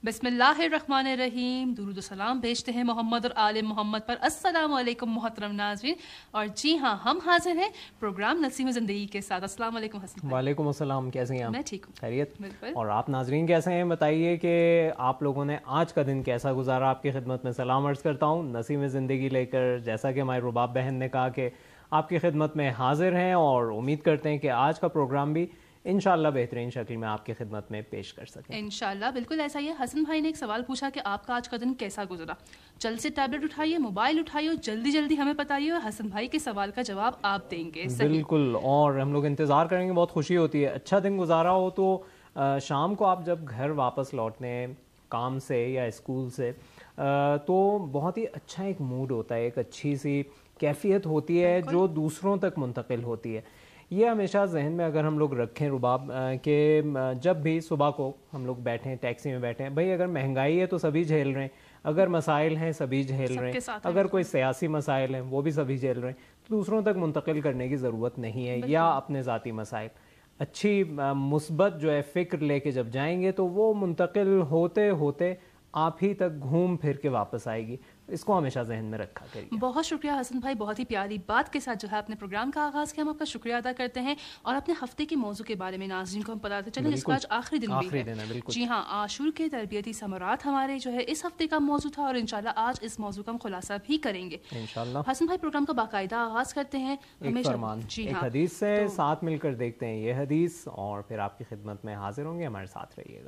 بسم اللہ الرحمن الرحیم، درود و سلام بھیجتے ہیں محمد اور آل محمد پر۔ السلام علیکم محترم ناظرین، اور جی ہاں ہم حاضر ہیں پروگرام نسیم زندگی کے ساتھ۔ السلام علیکم حسن۔ وعلیکم السلام، کیسے ہیں آپ؟ میں ٹھیک ہوں، خیریت؟ بالکل۔ اور آپ ناظرین کیسے ہیں؟ بتائیے کہ آپ لوگوں نے آج کا دن کیسا گزارا؟ آپ کی خدمت میں سلام عرض کرتا ہوں نسیم زندگی لے کر، جیسا کہ ہمارے رباب بہن نے کہا کہ آپ کی خدمت میں حاضر ہیں، اور امید کرتے ہیں کہ آج کا پروگرام بھی انشاءاللہ بہترین شکل میں آپ کی خدمت میں پیش کر سکیں۔ انشاءاللہ بالکل ایسا ہی ہے۔ حسن بھائی نے ایک سوال پوچھا کہ آپ کا آج کا دن کیسا گزرا۔ جلد سے ٹیبلٹ اٹھائیے، موبائل اٹھائیے اور جلدی جلدی ہمیں بتائیے، اور حسن بھائی کے سوال کا جواب آپ دیں گے۔ بالکل، اور ہم لوگ انتظار کریں گے، بہت خوشی ہوتی ہے۔ اچھا دن گزارا ہو تو شام کو آپ جب گھر واپس لوٹنے کام سے یا اسکول سے، تو بہت ہی اچھا ایک موڈ ہوتا ہے، ایک اچھی سی کیفیت ہوتی ہے جو دوسروں تک منتقل ہوتی ہے۔ یہ ہمیشہ ذہن میں اگر ہم لوگ رکھیں رباب، کہ جب بھی صبح کو ہم لوگ بیٹھیں، ٹیکسی میں بیٹھیں، بھائی اگر مہنگائی ہے تو سبھی جھیل رہے ہیں، اگر مسائل ہیں سبھی جھیل رہے ہیں، اگر کوئی سیاسی مسائل ہیں وہ بھی سبھی جھیل رہے ہیں، تو دوسروں تک منتقل کرنے کی ضرورت نہیں ہے، یا اپنے ذاتی مسائل اچھی مثبت جو ہے فکر لے کے جب جائیں گے تو وہ منتقل ہوتے ہوتے آپ ہی تک گھوم پھر کے واپس آئے گی۔ اس کو ہمیشہ ذہن میں رکھا کریے۔ بہت شکریہ حسن بھائی، بہت ہی پیاری بات کے ساتھ جو ہے اپنے پروگرام کا آغاز کیا، ہم آپ کا شکریہ ادا کرتے ہیں، اور اپنے ہفتے کے موضوع کے بارے میں ناظرین کو ہم بتاتے چلیں، جس کا آج آخری دن بھی ہے۔ جی ہاں، عاشور کے تربیتی ثمرات ہمارے جو ہے اس ہفتے کا موضوع تھا، اور انشاءاللہ آج اس موضوع کا ہم خلاصہ بھی کریں گے انشاءاللہ۔ حسن بھائی پروگرام کا باقاعدہ آغاز کرتے ہیں ایک فرمان، ایک حدیث سے، ساتھ مل کر دیکھتے ہیں یہ حدیث، اور پھر آپ کی خدمت میں حاضر ہوں گے، ہمارے ساتھ رہیے گا۔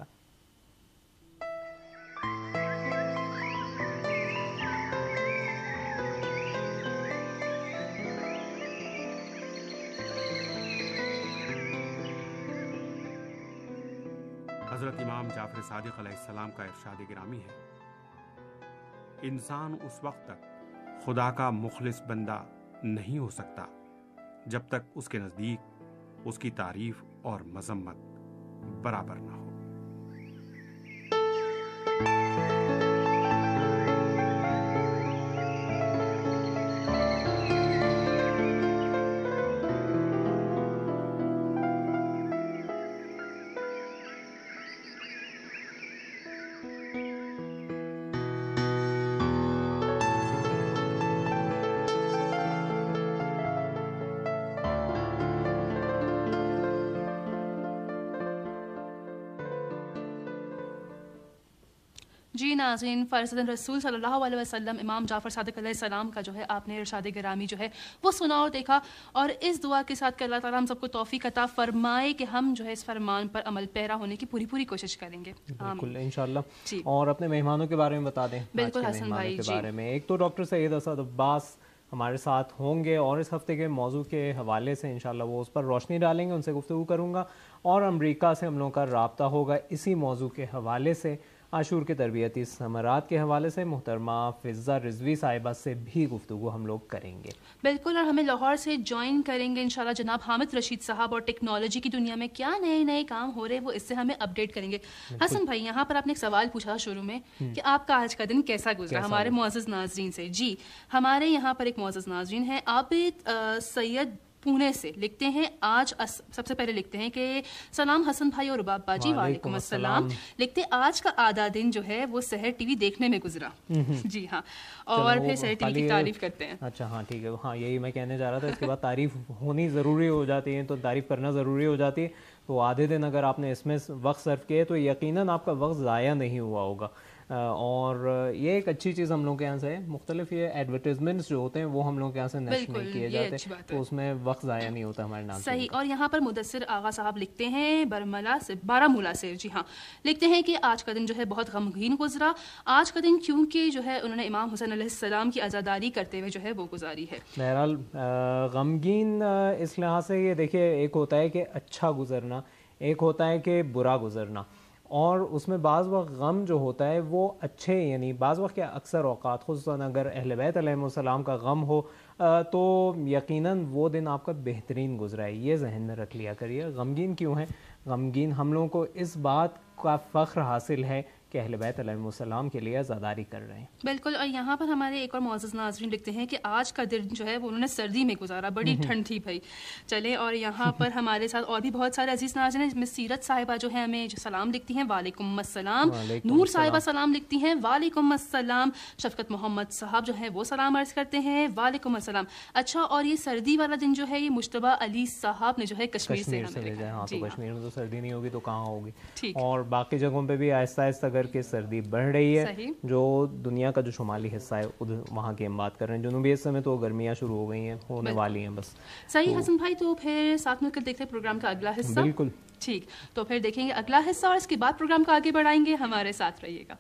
حضرت امام جعفر صادق علیہ السلام کا ارشاد گرامی ہے، انسان اس وقت تک خدا کا مخلص بندہ نہیں ہو سکتا جب تک اس کے نزدیک اس کی تعریف اور مذمت برابر نہ ہو۔ جی ناظرین، فرزند رسول صلی اللہ علیہ وسلم امام جعفر صادق علیہ السلام کا جو ہے آپ نے ارشاد گرامی جو ہے وہ سنا اور دیکھا، اور اس دعا کے ساتھ کہ اللہ تعالیٰ ہم سب کو توفیق عطا فرمائے کہ ہم جو ہے اس فرمان پر عمل پیرا ہونے کی پوری کوشش کریں گے، بالکل انشاءاللہ۔ اور اپنے مہمانوں کے بارے میں بتا دیں۔ بالکل حسن بھائی، کے بارے میں ایک تو ڈاکٹر سید اسد عباس ہمارے ساتھ ہوں گے، اور اس ہفتے کے موضوع کے حوالے سے انشاءاللہ وہ اس پر روشنی ڈالیں گے، ان سے گفتگو کروں گا، اور امریکہ سے ہم لوگوں کا رابطہ ہوگا اسی موضوع کے حوالے سے، عاشور کے تربیتی ثمرات کے حوالے سے محترمہ فضہ رضوی صاحبہ سے بھی گفتگو ہم لوگ کریں گے۔ بالکل، اور ہمیں لاہور سے جوائن کریں گے انشاءاللہ جناب حامد رشید صاحب، اور ٹیکنالوجی کی دنیا میں کیا نئے کام ہو رہے ہیں وہ اس سے ہمیں اپڈیٹ کریں گے۔ حسن بھائی، یہاں پر آپ نے ایک سوال پوچھا شروع میں کہ آپ کا آج کا دن کیسا گزرا ہمارے معزز ناظرین سے۔ جی، ہمارے یہاں پر ایک معزز ناظرین ہیں عابد سید پونے سے، لکھتے ہیں آج سب سے پہلے لکھتے ہیں کہ سلام حسن بھائی اور رباب باجی۔ وعلیکم السلام۔ لکھتے آج کا آدھا دن جو ہے وہ سحر ٹی وی دیکھنے میں گزرا۔ جی ہاں، اور پھر سحر ٹی وی کی تعریف کرتے ہیں۔ اچھا ہاں ٹھیک ہے، ہاں یہی میں کہنے جا رہا تھا، اس کے بعد تعریف ہونی ضروری ہو جاتی ہے، تو تعریف کرنا ضروری ہو جاتی ہے، تو آدھے دن اگر آپ نے اس میں وقت صرف کیے تو یقیناً آپ کا وقت ضائع نہیں ہوا ہوگا۔ اور یہ ایک اچھی چیز ہم لوگ کے یہاں سے ہے، مختلف یہ ایڈورٹیزمنٹس جو ہوتے ہیں وہ ہم لوگ کے یہاں سے نشر نہیں کیے جاتے، تو اس میں وقت ضائع نہیں ہوتا ہمارے نام۔ صحیح۔ اور یہاں پر مدثر آغا صاحب لکھتے ہیں بارہ مولہ سے، جی ہاں، لکھتے ہیں کہ آج کا دن جو ہے بہت غمگین گزرا آج کا دن، کیونکہ جو ہے انہوں نے امام حسین علیہ السلام کی عزاداری کرتے ہوئے جو ہے وہ گزاری ہے۔ بہرحال غمگین اس لحاظ سے، یہ دیکھیے ایک ہوتا ہے کہ اچھا گزرنا، ایک ہوتا ہے کہ برا گزرنا، اور اس میں بعض وقت غم جو ہوتا ہے وہ اچھے، یعنی بعض وقت کیا اکثر اوقات خصوصاً اگر اہل بیت علیہ السلام کا غم ہو تو یقیناً وہ دن آپ کا بہترین گزرا ہے، یہ ذہن میں رکھ لیا کریے۔ غمگین کیوں ہیں؟ غمگین ہم لوگوں کو اس بات کا فخر حاصل ہے کہ اہل بیت علیہم السلام کے لیے عزاداری کر رہے ہیں. بالکل. اور یہاں پر ہمارے ایک اور معزز ناظرین لکھتے ہیں کہ آج کا دن جو ہے وہ انہوں نے سردی میں گزارا, بڑی ٹھنڈ تھی بھائی. چلے, اور یہاں پر ہمارے ساتھ اور بھی بہت سارے عزیز ناظرین ہیں. مس سیرت صاحبہ جو ہے ہمیں جو سلام لکھتی ہیں, وعلیکم السلام. نور صاحبہ سلام لکھتی ہیں, وعلیکم السلام. شفقت محمد صاحب جو ہے وہ سلام عرض کرتے ہیں, وعلیکم السلام. اچھا, اور یہ سردی والا دن جو ہے یہ مشتبہ علی صاحب نے جو ہے کشمیر سے ہمیں لکھا. ہاں, تو کشمیر میں تو سردی نہیں ہوگی تو کہاں ہوگی. ٹھیک. اور باقی جگہوں پہ بھی آہستہ آہستہ کر کے سردی بڑھ رہی ہے. صحیح. جو دنیا کا جو شمالی حصہ ہے وہاں کی ہم بات کر رہے ہیں. جنوبی حصے میں تو گرمیاں شروع ہو گئی ہیں, ہونے والی ہیں بس. صحیح حسن بھائی, تو پھر ساتھ مل کر دیکھتے ہیں پروگرام کا اگلا حصہ. بالکل ٹھیک, تو پھر دیکھیں گے اگلا حصہ اور اس کے بعد پروگرام کو آگے بڑھائیں گے. ہمارے ساتھ رہیے گا.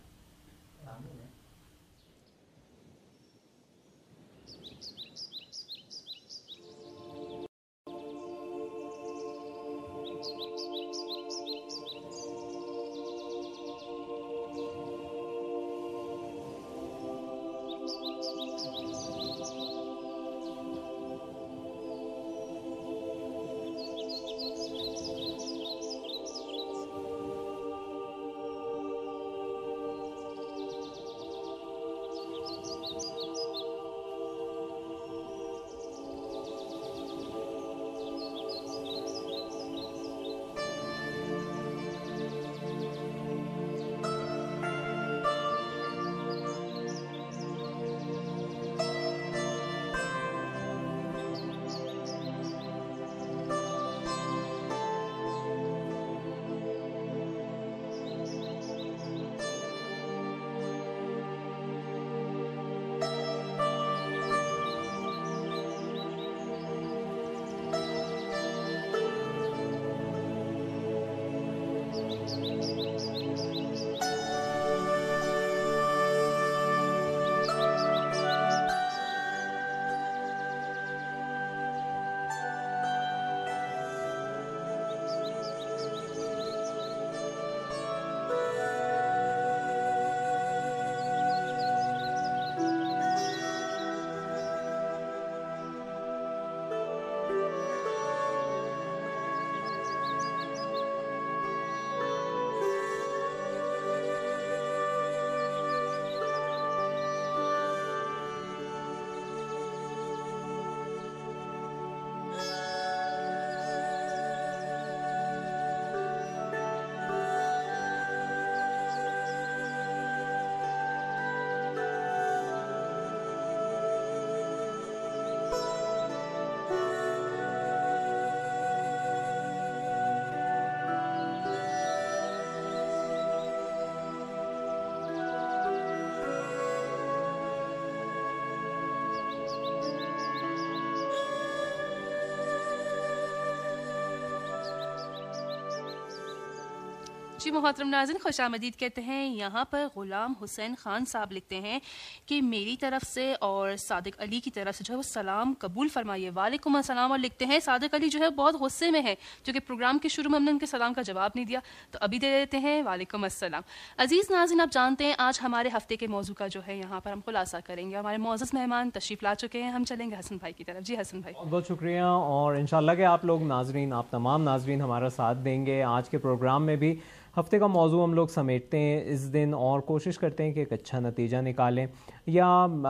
جی محترم ناظرین, خوش آمدید کہتے ہیں. یہاں پر غلام حسین خان صاحب لکھتے ہیں کہ میری طرف سے اور صادق علی کی طرف سے جو ہے وہ سلام قبول فرمائیے. وعلیکم السلام. اور لکھتے ہیں صادق علی جو ہے بہت غصے میں ہے کیونکہ پروگرام کے شروع میں ہم نے ان کے سلام کا جواب نہیں دیا, تو ابھی دے دیتے ہیں. وعلیکم السلام. عزیز ناظرین, آپ جانتے ہیں آج ہمارے ہفتے کے موضوع کا جو ہے یہاں پر ہم خلاصہ کریں گے. ہمارے معزز مہمان تشریف لا چکے ہیں, ہم چلیں گے حسن بھائی کی طرف. جی حسن بھائی. بہت شکریہ. اور انشاءاللہ کہ آپ لوگ ناظرین, آپ تمام ناظرین ہمارا ساتھ دیں گے. آج کے پروگرام میں بھی ہفتے کا موضوع ہم لوگ سمیٹتے ہیں اس دن اور کوشش کرتے ہیں کہ ایک اچھا نتیجہ نکالیں, یا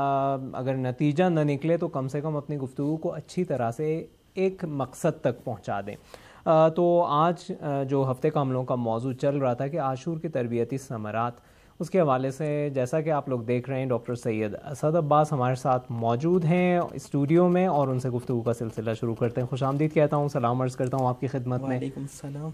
اگر نتیجہ نہ نکلے تو کم سے کم اپنی گفتگو کو اچھی طرح سے ایک مقصد تک پہنچا دیں. تو آج جو ہفتے کا ہم لوگوں کا موضوع چل رہا تھا کہ عاشور کی تربیتی ثمرات, اس کے حوالے سے جیسا کہ آپ لوگ دیکھ رہے ہیں ڈاکٹر سید اسد عباس ہمارے ساتھ موجود ہیں اسٹوڈیو میں, اور ان سے گفتگو کا سلسلہ شروع کرتے ہیں. خوش آمدید کہتا ہوں, سلام عرض کرتا ہوں آپ کی خدمت میں. وعلیکم السلام.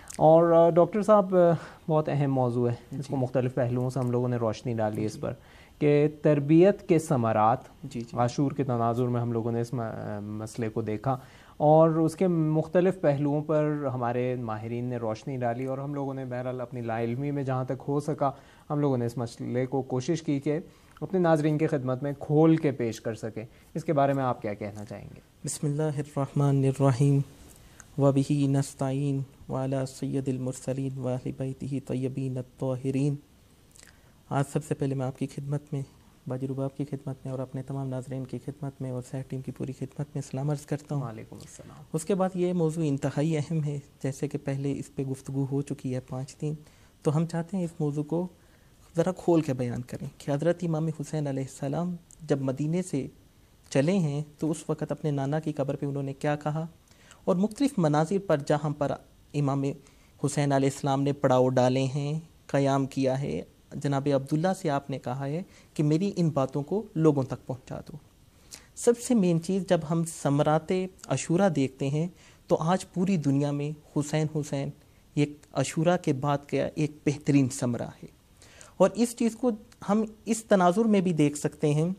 اور ڈاکٹر صاحب, بہت اہم موضوع ہے, اس کو مختلف پہلوؤں سے ہم لوگوں نے روشنی ڈالی اس پر کہ تربیت کے ثمرات. عاشور کے تناظر میں ہم لوگوں نے اس مسئلے کو دیکھا اور اس کے مختلف پہلوؤں پر ہمارے ماہرین نے روشنی ڈالی, اور ہم لوگوں نے بہرحال اپنی لا علمی میں جہاں تک ہو سکا ہم لوگوں نے اس مسئلے کو کوشش کی کہ اپنے ناظرین کی خدمت میں کھول کے پیش کر سکیں. اس کے بارے میں آپ کیا کہنا چاہیں گے؟ بسم اللہ الرحمن الرحیم وبہ نستعین وعلی سید المرسلین واہل بیتہ طیبین الطاہرین. آج سب سے پہلے میں آپ کی خدمت میں, باجرباب کی خدمت میں اور اپنے تمام ناظرین کی خدمت میں اور سیٹ ٹیم کی پوری خدمت میں سلام عرض کرتا ہوں. وعلیکم السلام. اس کے بعد یہ موضوع انتہائی اہم ہے, جیسے کہ پہلے اس پہ گفتگو ہو چکی ہے 5 دن, تو ہم چاہتے ہیں اس موضوع کو ذرا کھول کے بیان کریں کہ حضرت امام حسین علیہ السلام جب مدینے سے چلے ہیں تو اس وقت اپنے نانا کی قبر پہ انہوں نے کیا کہا، اور مختلف مناظر پر جہاں پر امام حسین علیہ السلام نے پڑاؤ ڈالے ہیں، قیام کیا ہے، جناب عبداللہ سے آپ نے کہا ہے کہ میری ان باتوں کو لوگوں تک پہنچا دو۔ سب سے مین چیز، جب ہم ثمرات عاشورہ دیکھتے ہیں تو آج پوری دنیا میں حسین حسین ایک عاشورہ کے بعد کا ایک بہترین ثمرہ ہے، اور اس چیز کو ہم اس تناظر میں بھی دیکھ سکتے ہیں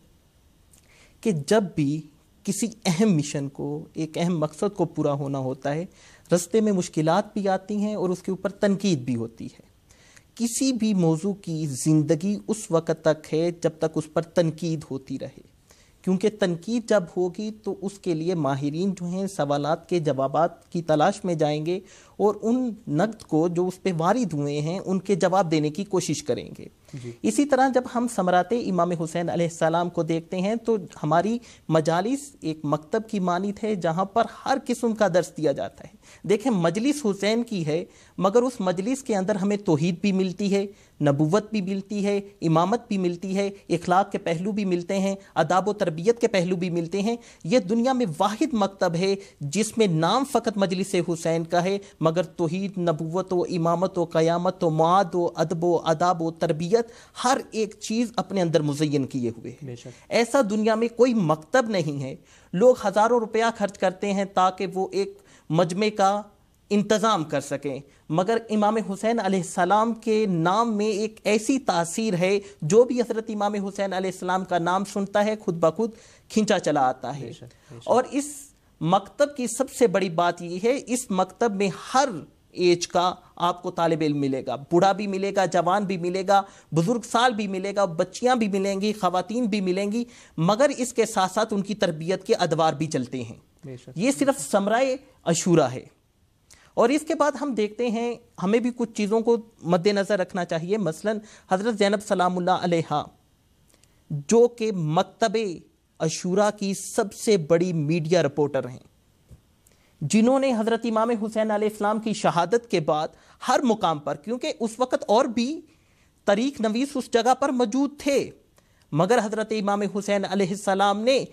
کہ جب بھی کسی اہم مشن کو، ایک اہم مقصد کو پورا ہونا ہوتا ہے، رستے میں مشکلات بھی آتی ہیں اور اس کے اوپر تنقید بھی ہوتی ہے۔ کسی بھی موضوع کی زندگی اس وقت تک ہے جب تک اس پر تنقید ہوتی رہے، کیونکہ تنقید جب ہوگی تو اس کے لیے ماہرین جو ہیں سوالات کے جوابات کی تلاش میں جائیں گے اور ان نقد کو جو اس پہ وارد ہوئے ہیں ان کے جواب دینے کی کوشش کریں گے۔ اسی طرح جب ہم ثمرات امام حسین علیہ السلام کو دیکھتے ہیں تو ہماری مجالس ایک مکتب کی مانند ہے جہاں پر ہر قسم کا درس دیا جاتا ہے۔ دیکھیں مجلس حسین کی ہے، مگر اس مجلس کے اندر ہمیں توحید بھی ملتی ہے، نبوت بھی ملتی ہے، امامت بھی ملتی ہے، اخلاق کے پہلو بھی ملتے ہیں، آداب و تربیت کے پہلو بھی ملتے ہیں۔ یہ دنیا میں واحد مکتب ہے جس میں نام فقط مجلس حسین کا ہے، مگر توحید، نبوت و امامت و قیامت و معاد و ادب و آداب و تربیت ہر ایک چیز اپنے اندر مزین کیے ہوئے ہیں۔ ایسا دنیا میں کوئی مکتب نہیں ہے۔ لوگ ہزاروں روپیہ خرچ کرتے ہیں تاکہ وہ ایک مجمع کا انتظام کر سکیں، مگر امام حسین علیہ السلام کے نام میں ایک ایسی تاثیر ہے، جو بھی حضرت امام حسین علیہ السلام کا نام سنتا ہے خود بخود کھنچا چلا آتا ہے۔ اور اس مکتب کی سب سے بڑی بات یہ ہے، اس مکتب میں ہر ایج کا آپ کو طالب علم ملے گا، بوڑھا بھی ملے گا، جوان بھی ملے گا، بزرگ سال بھی ملے گا، بچیاں بھی ملیں گی، خواتین بھی ملیں گی، مگر اس کے ساتھ ساتھ ان کی تربیت کے ادوار بھی چلتے ہیں۔ یہ صرف ثمرہ عاشورہ ہے۔ اور اس کے بعد ہم دیکھتے ہیں ہمیں بھی کچھ چیزوں کو مد نظر رکھنا چاہیے، مثلا حضرت زینب سلام اللہ علیہا جو کہ مکتب عاشورہ کی سب سے بڑی میڈیا رپورٹر ہیں، جنہوں نے حضرت امام حسین علیہ السلام کی شہادت کے بعد ہر مقام پر، کیونکہ اس وقت اور بھی تاریخ نویس اس جگہ پر موجود تھے، مگر حضرت امام حسین علیہ السلام نے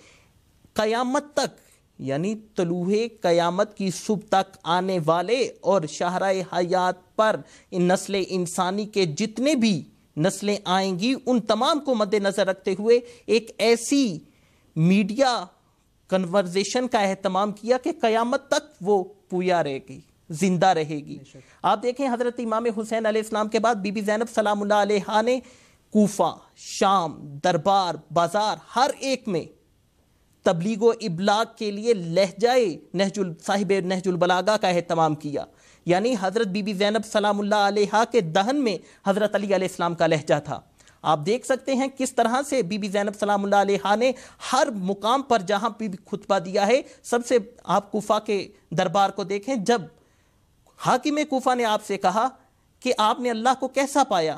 قیامت تک، یعنی طلوع قیامت کی صبح تک آنے والے اور شاہراہ حیات پر ان نسل انسانی کے جتنے بھی نسلیں آئیں گی ان تمام کو مد نظر رکھتے ہوئے ایک ایسی میڈیا کنورزیشن کا اہتمام کیا کہ قیامت تک وہ پویا رہے گی، زندہ رہے گی۔ آپ دیکھیں حضرت امام حسین علیہ السلام کے بعد بی بی زینب سلام اللہ علیہا نے کوفہ، شام، دربار، بازار ہر ایک میں تبلیغ و ابلاغ کے لیے لہجہ صاحب نہج البلاغہ کا اہتمام کیا، یعنی حضرت بی بی زینب سلام اللہ علیہا کے دہن میں حضرت علی علیہ السلام کا لہجہ تھا۔ آپ دیکھ سکتے ہیں کس طرح سے بی بی زینب سلام اللہ علیہا نے ہر مقام پر جہاں بھی خطبہ دیا ہے، سب سے آپ کوفہ کے دربار کو دیکھیں، جب حاکم کوفہ نے آپ سے کہا کہ آپ نے اللہ کو کیسا پایا،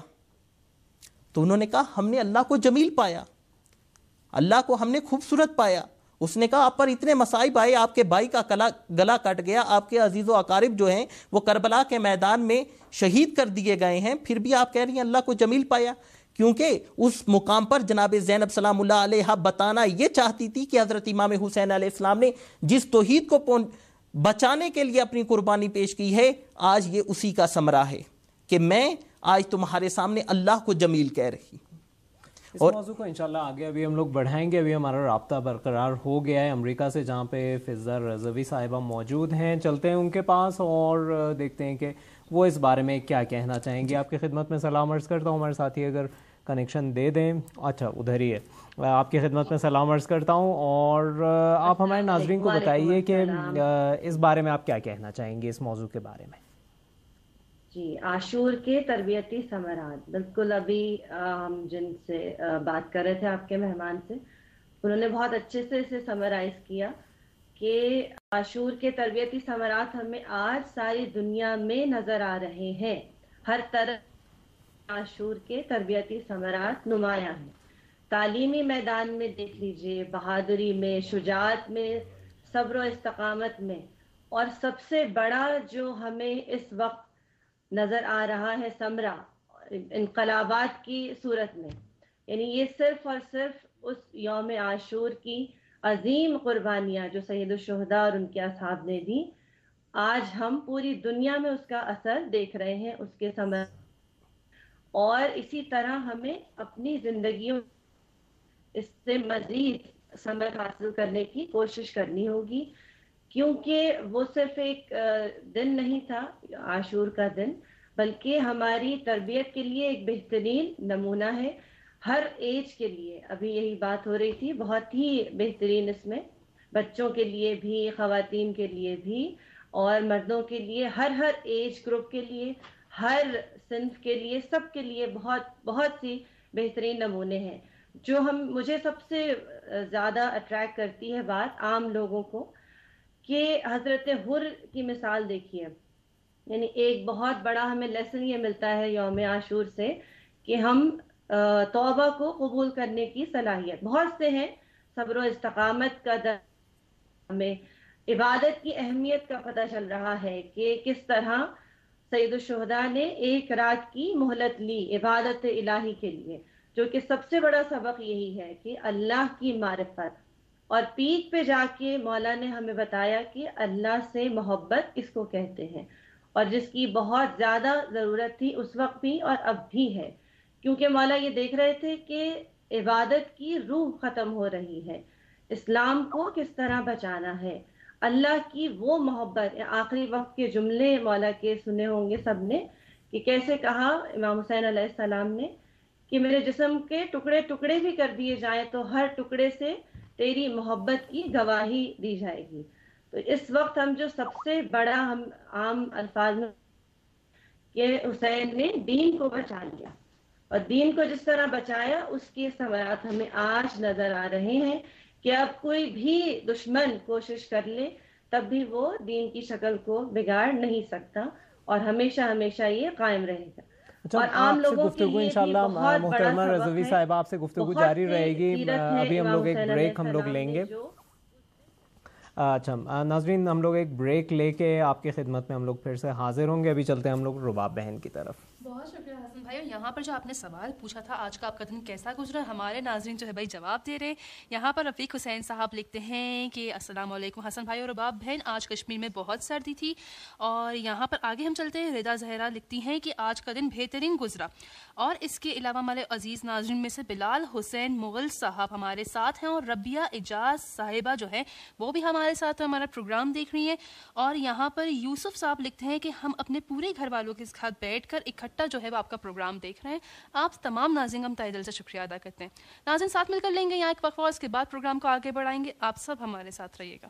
تو انہوں نے کہا ہم نے اللہ کو جمیل پایا، اللہ کو ہم نے خوبصورت پایا۔ اس نے کہا آپ پر اتنے مصائب آئے، آپ کے بھائی کا گلا کٹ گیا، آپ کے عزیز و اقارب جو ہیں وہ کربلا کے میدان میں شہید کر دیے گئے ہیں، پھر بھی آپ کہہ رہی ہیں اللہ کو جمیل پایا، کیونکہ اس مقام پر جناب زینب سلام اللہ علیہا بتانا یہ چاہتی تھی کہ حضرت امام حسین علیہ السلام نے جس توحید کو بچانے کے لیے اپنی قربانی پیش کی ہے، آج یہ اسی کا ثمرہ ہے کہ میں آج تمہارے سامنے اللہ کو جمیل کہہ رہی ہوں۔ اس موضوع کو انشاءاللہ آگے ابھی ہم لوگ بڑھائیں گے۔ ابھی ہمارا رابطہ برقرار ہو گیا ہے امریکہ سے، جہاں پہ فضہ رضوی صاحبہ موجود ہیں، چلتے ہیں ان کے پاس اور دیکھتے ہیں کہ وہ اس بارے میں کیا کہنا چاہیں گے۔ آپ کی خدمت میں سلام عرض کرتا ہوں، ہمارے ساتھی اگر کنیکشن دے دیں۔ اچھا ادھر ہی ہے، آپ کی خدمت میں سلام عرض کرتا ہوں، اور آپ ہمارے ناظرین کو بتائیے کہ اس بارے میں آپ کیا کہنا چاہیں گے اس موضوع کے بارے میں۔ جی، عاشور کے تربیتی ثمرات، بالکل ابھی ہم جن سے بات کر رہے تھے آپ کے مہمان سے، انہوں نے بہت اچھے سے اسے سمرائز کیا کہ عاشور کے تربیتی ثمرات ہمیں آج ساری دنیا میں نظر آ رہے ہیں، ہر طرح عاشور کے تربیتی ثمرات نمایاں ہیں۔ تعلیمی میدان میں دیکھ لیجئے، بہادری میں، شجاعت میں، صبر و استقامت میں، اور سب سے بڑا جو ہمیں اس وقت نظر آ رہا ہے ثمرہ، انقلابات کی صورت میں. یعنی یہ صرف اور صرف اس یوم عاشور کی عظیم قربانیاں جو سید الشہداء اور ان کے اصحاب نے دی، آج ہم پوری دنیا میں اس کا اثر دیکھ رہے ہیں، اس کے ثمر. اور اسی طرح ہمیں اپنی زندگیوں اس سے مزید ثمر حاصل کرنے کی کوشش کرنی ہوگی، کیونکہ وہ صرف ایک دن نہیں تھا عاشور کا دن، بلکہ ہماری تربیت کے لیے ایک بہترین نمونہ ہے ہر ایج کے لیے. ابھی یہی بات ہو رہی تھی، بہت ہی بہترین اس میں بچوں کے لیے بھی، خواتین کے لیے بھی اور مردوں کے لیے، ہر ایج گروپ کے لیے، ہر صنف کے لیے، سب کے لیے بہت سی بہترین نمونے ہیں. جو مجھے سب سے زیادہ اٹریکٹ کرتی ہے بات عام لوگوں کو، کہ حضرت حر کی مثال دیکھیے. یعنی ایک بہت بڑا ہمیں لیسن یہ ملتا ہے یوم عاشور سے کہ ہم توبہ کو قبول کرنے کی صلاحیت بہت سے ہیں. صبر و استقامت کا ہمیں عبادت کی اہمیت کا پتہ چل رہا ہے کہ کس طرح سید الشہداء نے ایک رات کی مہلت لی عبادت الہی کے لیے، جو کہ سب سے بڑا سبق یہی ہے کہ اللہ کی معرفت. اور پیک پہ جا کے مولا نے ہمیں بتایا کہ اللہ سے محبت اس کو کہتے ہیں، اور جس کی بہت زیادہ ضرورت تھی اس وقت بھی اور اب بھی ہے، کیونکہ مولا یہ دیکھ رہے تھے کہ عبادت کی روح ختم ہو رہی ہے. اسلام کو کس طرح بچانا ہے، اللہ کی وہ محبت. آخری وقت کے جملے مولا کے سنے ہوں گے سب نے، کہ کیسے کہا امام حسین علیہ السلام نے کہ میرے جسم کے ٹکڑے ٹکڑے بھی کر دیے جائیں تو ہر ٹکڑے سے تیری محبت کی گواہی دی جائے گی. تو اس وقت ہم جو سب سے بڑا ہم عام الفاظ میں کہ حسین نے دین کو بچا لیا، اور دین کو جس طرح بچایا اس کے ثمرات ہمیں آج نظر آ رہے ہیں کہ اب کوئی بھی دشمن کوشش کر لے تب بھی وہ دین کی شکل کو بگاڑ نہیں سکتا، اور ہمیشہ ہمیشہ یہ قائم رہے گا. اور عام لوگوں کے لیے انشاءاللہ محترمہ رضوی صاحبہ آپ سے گفتگو جاری رہے گی. ابھی ہم لوگ ایک بریک لیں گے. اچھا ناظرین، ہم لوگ ایک بریک لے کے آپ کی خدمت میں ہم لوگ پھر سے حاضر ہوں گے. ابھی چلتے ہیں ہم لوگ رباب بہن کی طرف. بہت شکریہ حسن بھائی. اور یہاں پر جو آپ نے سوال پوچھا تھا آج کا آپ کا دن کیسا گزرا، ہمارے ناظرین جو ہے بھائی جواب دے رہے. یہاں پر رفیق حسین صاحب لکھتے ہیں کہ السلام علیکم حسن بھائی اور رباب بہن، آج کشمیر میں بہت سردی تھی. اور یہاں پر آگے ہم چلتے ہیں. رضا زہرا لکھتی ہیں کہ آج کا دن بہترین گزرا. اور اس کے علاوہ ہمارے عزیز ناظرین میں سے بلال حسین مغل صاحب ہمارے ساتھ ہیں، اور ربیہ اجاز صاحبہ جو ہے وہ بھی ہمارے ساتھ ہمارا پروگرام دیکھ رہی ہیں. اور یہاں پر یوسف صاحب لکھتے ہیں کہ ہم اپنے پورے گھر والوں کے ساتھ بیٹھ کر اکٹھا جو ہے وہ آپ کا پروگرام دیکھ رہے ہیں. آپ تمام ناظرین ہم تہہ دل سے شکریہ ادا کرتے ہیں. ناظرین ساتھ مل کر لیں گے یہاں ایک وقفہ، اس کے بعد پروگرام کو آگے بڑھائیں گے. آپ سب ہمارے ساتھ رہیے گا.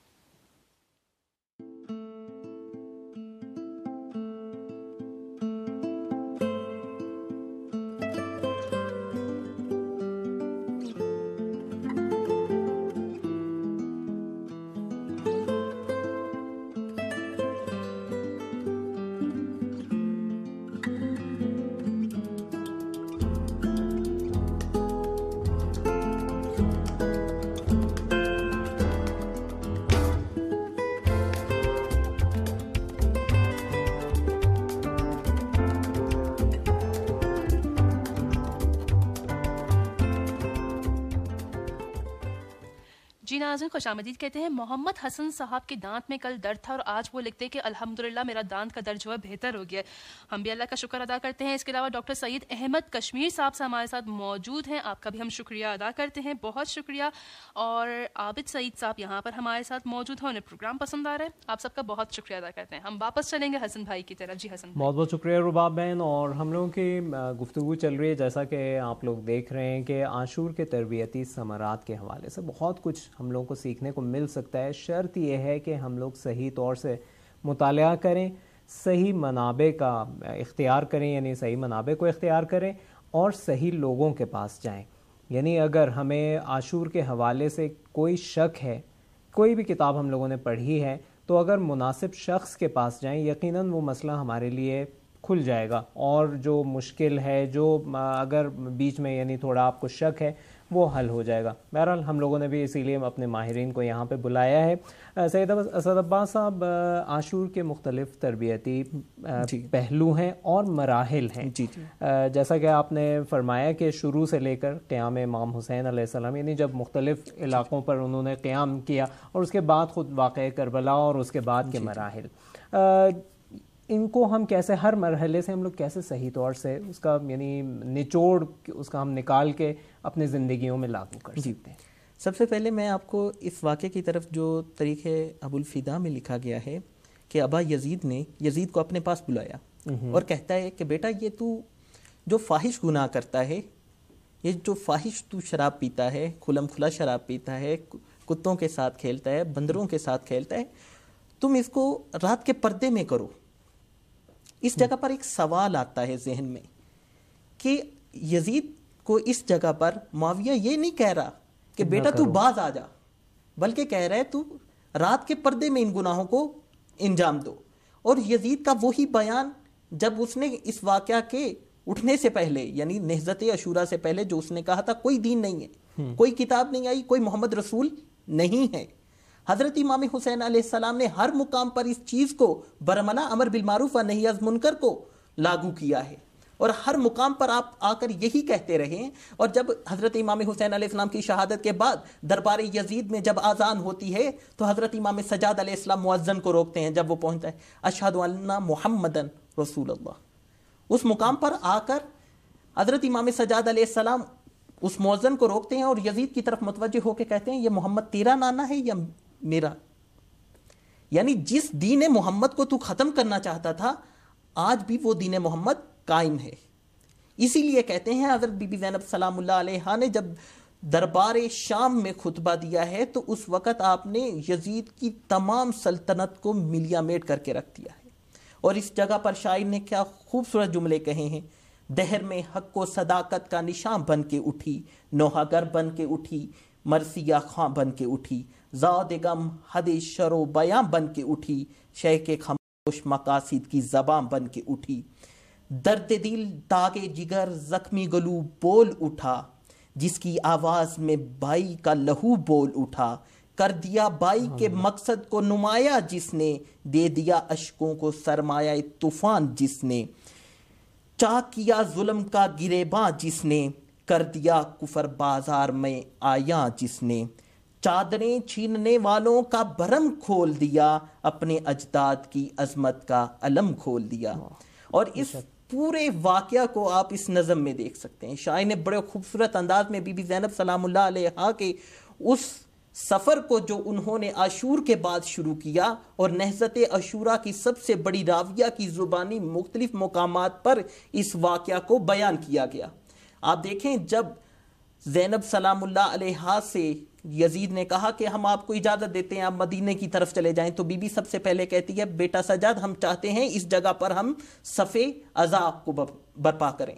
جی ناظرین خوش آمدید کہتے ہیں. محمد حسن صاحب کے دانت میں کل درد تھا اور آج وہ لکھتے کہ الحمدللہ میرا دانت کا درد جو ہے بہتر ہو گیا. ہم بھی اللہ کا شکر ادا کرتے ہیں. اس کے علاوہ ڈاکٹر سعید احمد کشمیر صاحب سے ہمارے ساتھ موجود ہیں، آپ کا بھی ہم شکریہ ادا کرتے ہیں، بہت شکریہ. اور عابد سعید صاحب یہاں پر ہمارے ساتھ موجود ہیں، انہیں پروگرام پسند آ رہا ہے. آپ سب کا بہت شکریہ ادا کرتے ہیں. ہم واپس چلیں گے حسن بھائی کی طرف. جی حسن بہت بہت شکریہ رباب بہن. اور ہم لوگوں کی گفتگو چل رہی ہے، جیسا کہ آپ لوگ دیکھ رہے ہیں کہ عاشور کے تربیتی ثمرات کے حوالے سے بہت کچھ ہم لوگوں کو سیکھنے کو مل سکتا ہے. شرط یہ ہے کہ ہم لوگ صحیح طور سے مطالعہ کریں، صحیح منابع کا اختیار کریں، یعنی صحیح منابع کو اختیار کریں اور صحیح لوگوں کے پاس جائیں. یعنی اگر ہمیں عاشور کے حوالے سے کوئی شک ہے، کوئی بھی کتاب ہم لوگوں نے پڑھی ہے، تو اگر مناسب شخص کے پاس جائیں یقیناً وہ مسئلہ ہمارے لیے کھل جائے گا. اور جو مشکل ہے، جو اگر بیچ میں یعنی تھوڑا آپ کو شک ہے، وہ حل ہو جائے گا. بہرحال ہم لوگوں نے بھی اسی لیے اپنے ماہرین کو یہاں پہ بلایا ہے. سید اسد عباس صاحب, عاشور کے مختلف تربیتی پہلو ہیں اور مراحل ہیں. جیسا کہ آپ نے فرمایا کہ شروع سے لے کر قیام امام حسین علیہ السلام, یعنی جب مختلف علاقوں پر انہوں نے قیام کیا, اور اس کے بعد خود واقعہ کربلا اور اس کے بعد کے مراحل, ان کو ہم کیسے, ہر مرحلے سے ہم لوگ کیسے صحیح طور سے اس کا یعنی نچوڑ اس کا ہم نکال کے اپنی زندگیوں میں لاگو کر سکتے ہیں؟ سب سے پہلے میں آپ کو اس واقعے کی طرف, جو طریقے ابو الفدا میں لکھا گیا ہے کہ ابا یزید نے یزید کو اپنے پاس بلایا اور کہتا ہے کہ بیٹا یہ تو جو فاحش گناہ کرتا ہے, یہ جو فاحش تو شراب پیتا ہے, کھلم کھلا شراب پیتا ہے, کتوں کے ساتھ کھیلتا ہے, بندروں کے ساتھ کھیلتا ہے, تم اس کو رات کے پردے میں کرو. اس جگہ پر ایک سوال آتا ہے ذہن میں کہ یزید کو اس جگہ پر معاویہ یہ نہیں کہہ رہا کہ بیٹا تو باز آ جا, بلکہ کہہ رہا ہے تو رات کے پردے میں ان گناہوں کو انجام دو. اور یزید کا وہی بیان جب اس نے اس واقعہ کے اٹھنے سے پہلے, یعنی نہضت عاشورہ سے پہلے, جو اس نے کہا تھا کوئی دین نہیں ہے, کوئی کتاب نہیں آئی, کوئی محمد رسول نہیں ہے. حضرت امام حسین علیہ السلام نے ہر مقام پر اس چیز کو برملا امر بالمعروف و نہی عن منکر کو لاگو کیا ہے, اور ہر مقام پر آپ آ کر یہی کہتے رہے ہیں. اور جب حضرت امام حسین علیہ السلام کی شہادت کے بعد دربار یزید میں جب آذان ہوتی ہے تو حضرت امام سجاد علیہ السلام مؤذن کو روکتے ہیں. جب وہ پہنچتا ہے اشہد ان محمدن رسول اللہ, اس مقام پر آ کر حضرت امام سجاد علیہ السلام اس مؤذن کو روکتے ہیں اور یزید کی طرف متوجہ ہو کے کہتے ہیں یہ محمد تیرا نانا ہے یا میرا؟ یعنی جس دین محمد کو تو ختم کرنا چاہتا تھا, آج بھی وہ دین محمد قائم ہے. اسی لیے کہتے ہیں حضرت بی بی زینب سلام اللہ علیہا نے جب دربار شام میں خطبہ دیا ہے تو اس وقت آپ نے یزید کی تمام سلطنت کو ملیا میٹ کر کے رکھ دیا ہے. اور اس جگہ پر شاعر نے کیا خوبصورت جملے کہے ہیں, دہر میں حق و صداقت کا نشان بن کے اٹھی, نوحہ گر بن کے اٹھی, مرثیہ خاں بن کے اٹھی, زاد غم حد شر و بیاں بن کے اٹھی, شہ کے خاموش مقاصد کی زباں بن کے اٹھی, درد دل داغ جگر زخمی گلو بول اٹھا, جس کی آواز میں بائی کا لہو بول اٹھا, کر دیا بائی کے مقصد کو نمایاں جس نے, دے دیا اشکوں کو سرمایہ طوفان جس نے, چاک کیا ظلم کا گریباں جس نے, کر دیا کفر بازار میں آیا جس نے, چادریں چھیننے والوں کا بھرم کھول دیا, اپنے اجداد کی عظمت کا علم کھول دیا. اور اس پورے واقعہ کو آپ اس نظم میں دیکھ سکتے ہیں. شاعر نے بڑے خوبصورت انداز میں بی بی زینب سلام اللہ علیہا کے اس سفر کو جو انہوں نے عاشور کے بعد شروع کیا, اور نہضت عاشورہ کی سب سے بڑی راویہ کی زبانی مختلف مقامات پر اس واقعہ کو بیان کیا گیا. آپ دیکھیں جب زینب سلام اللہ علیہا سے یزید نے کہا کہ ہم آپ کو اجازت دیتے ہیں آپ مدینے کی طرف چلے جائیں, تو بی بی سب سے پہلے کہتی ہے بیٹا سجاد ہم چاہتے ہیں اس جگہ پر ہم صف عزا کو برپا کریں.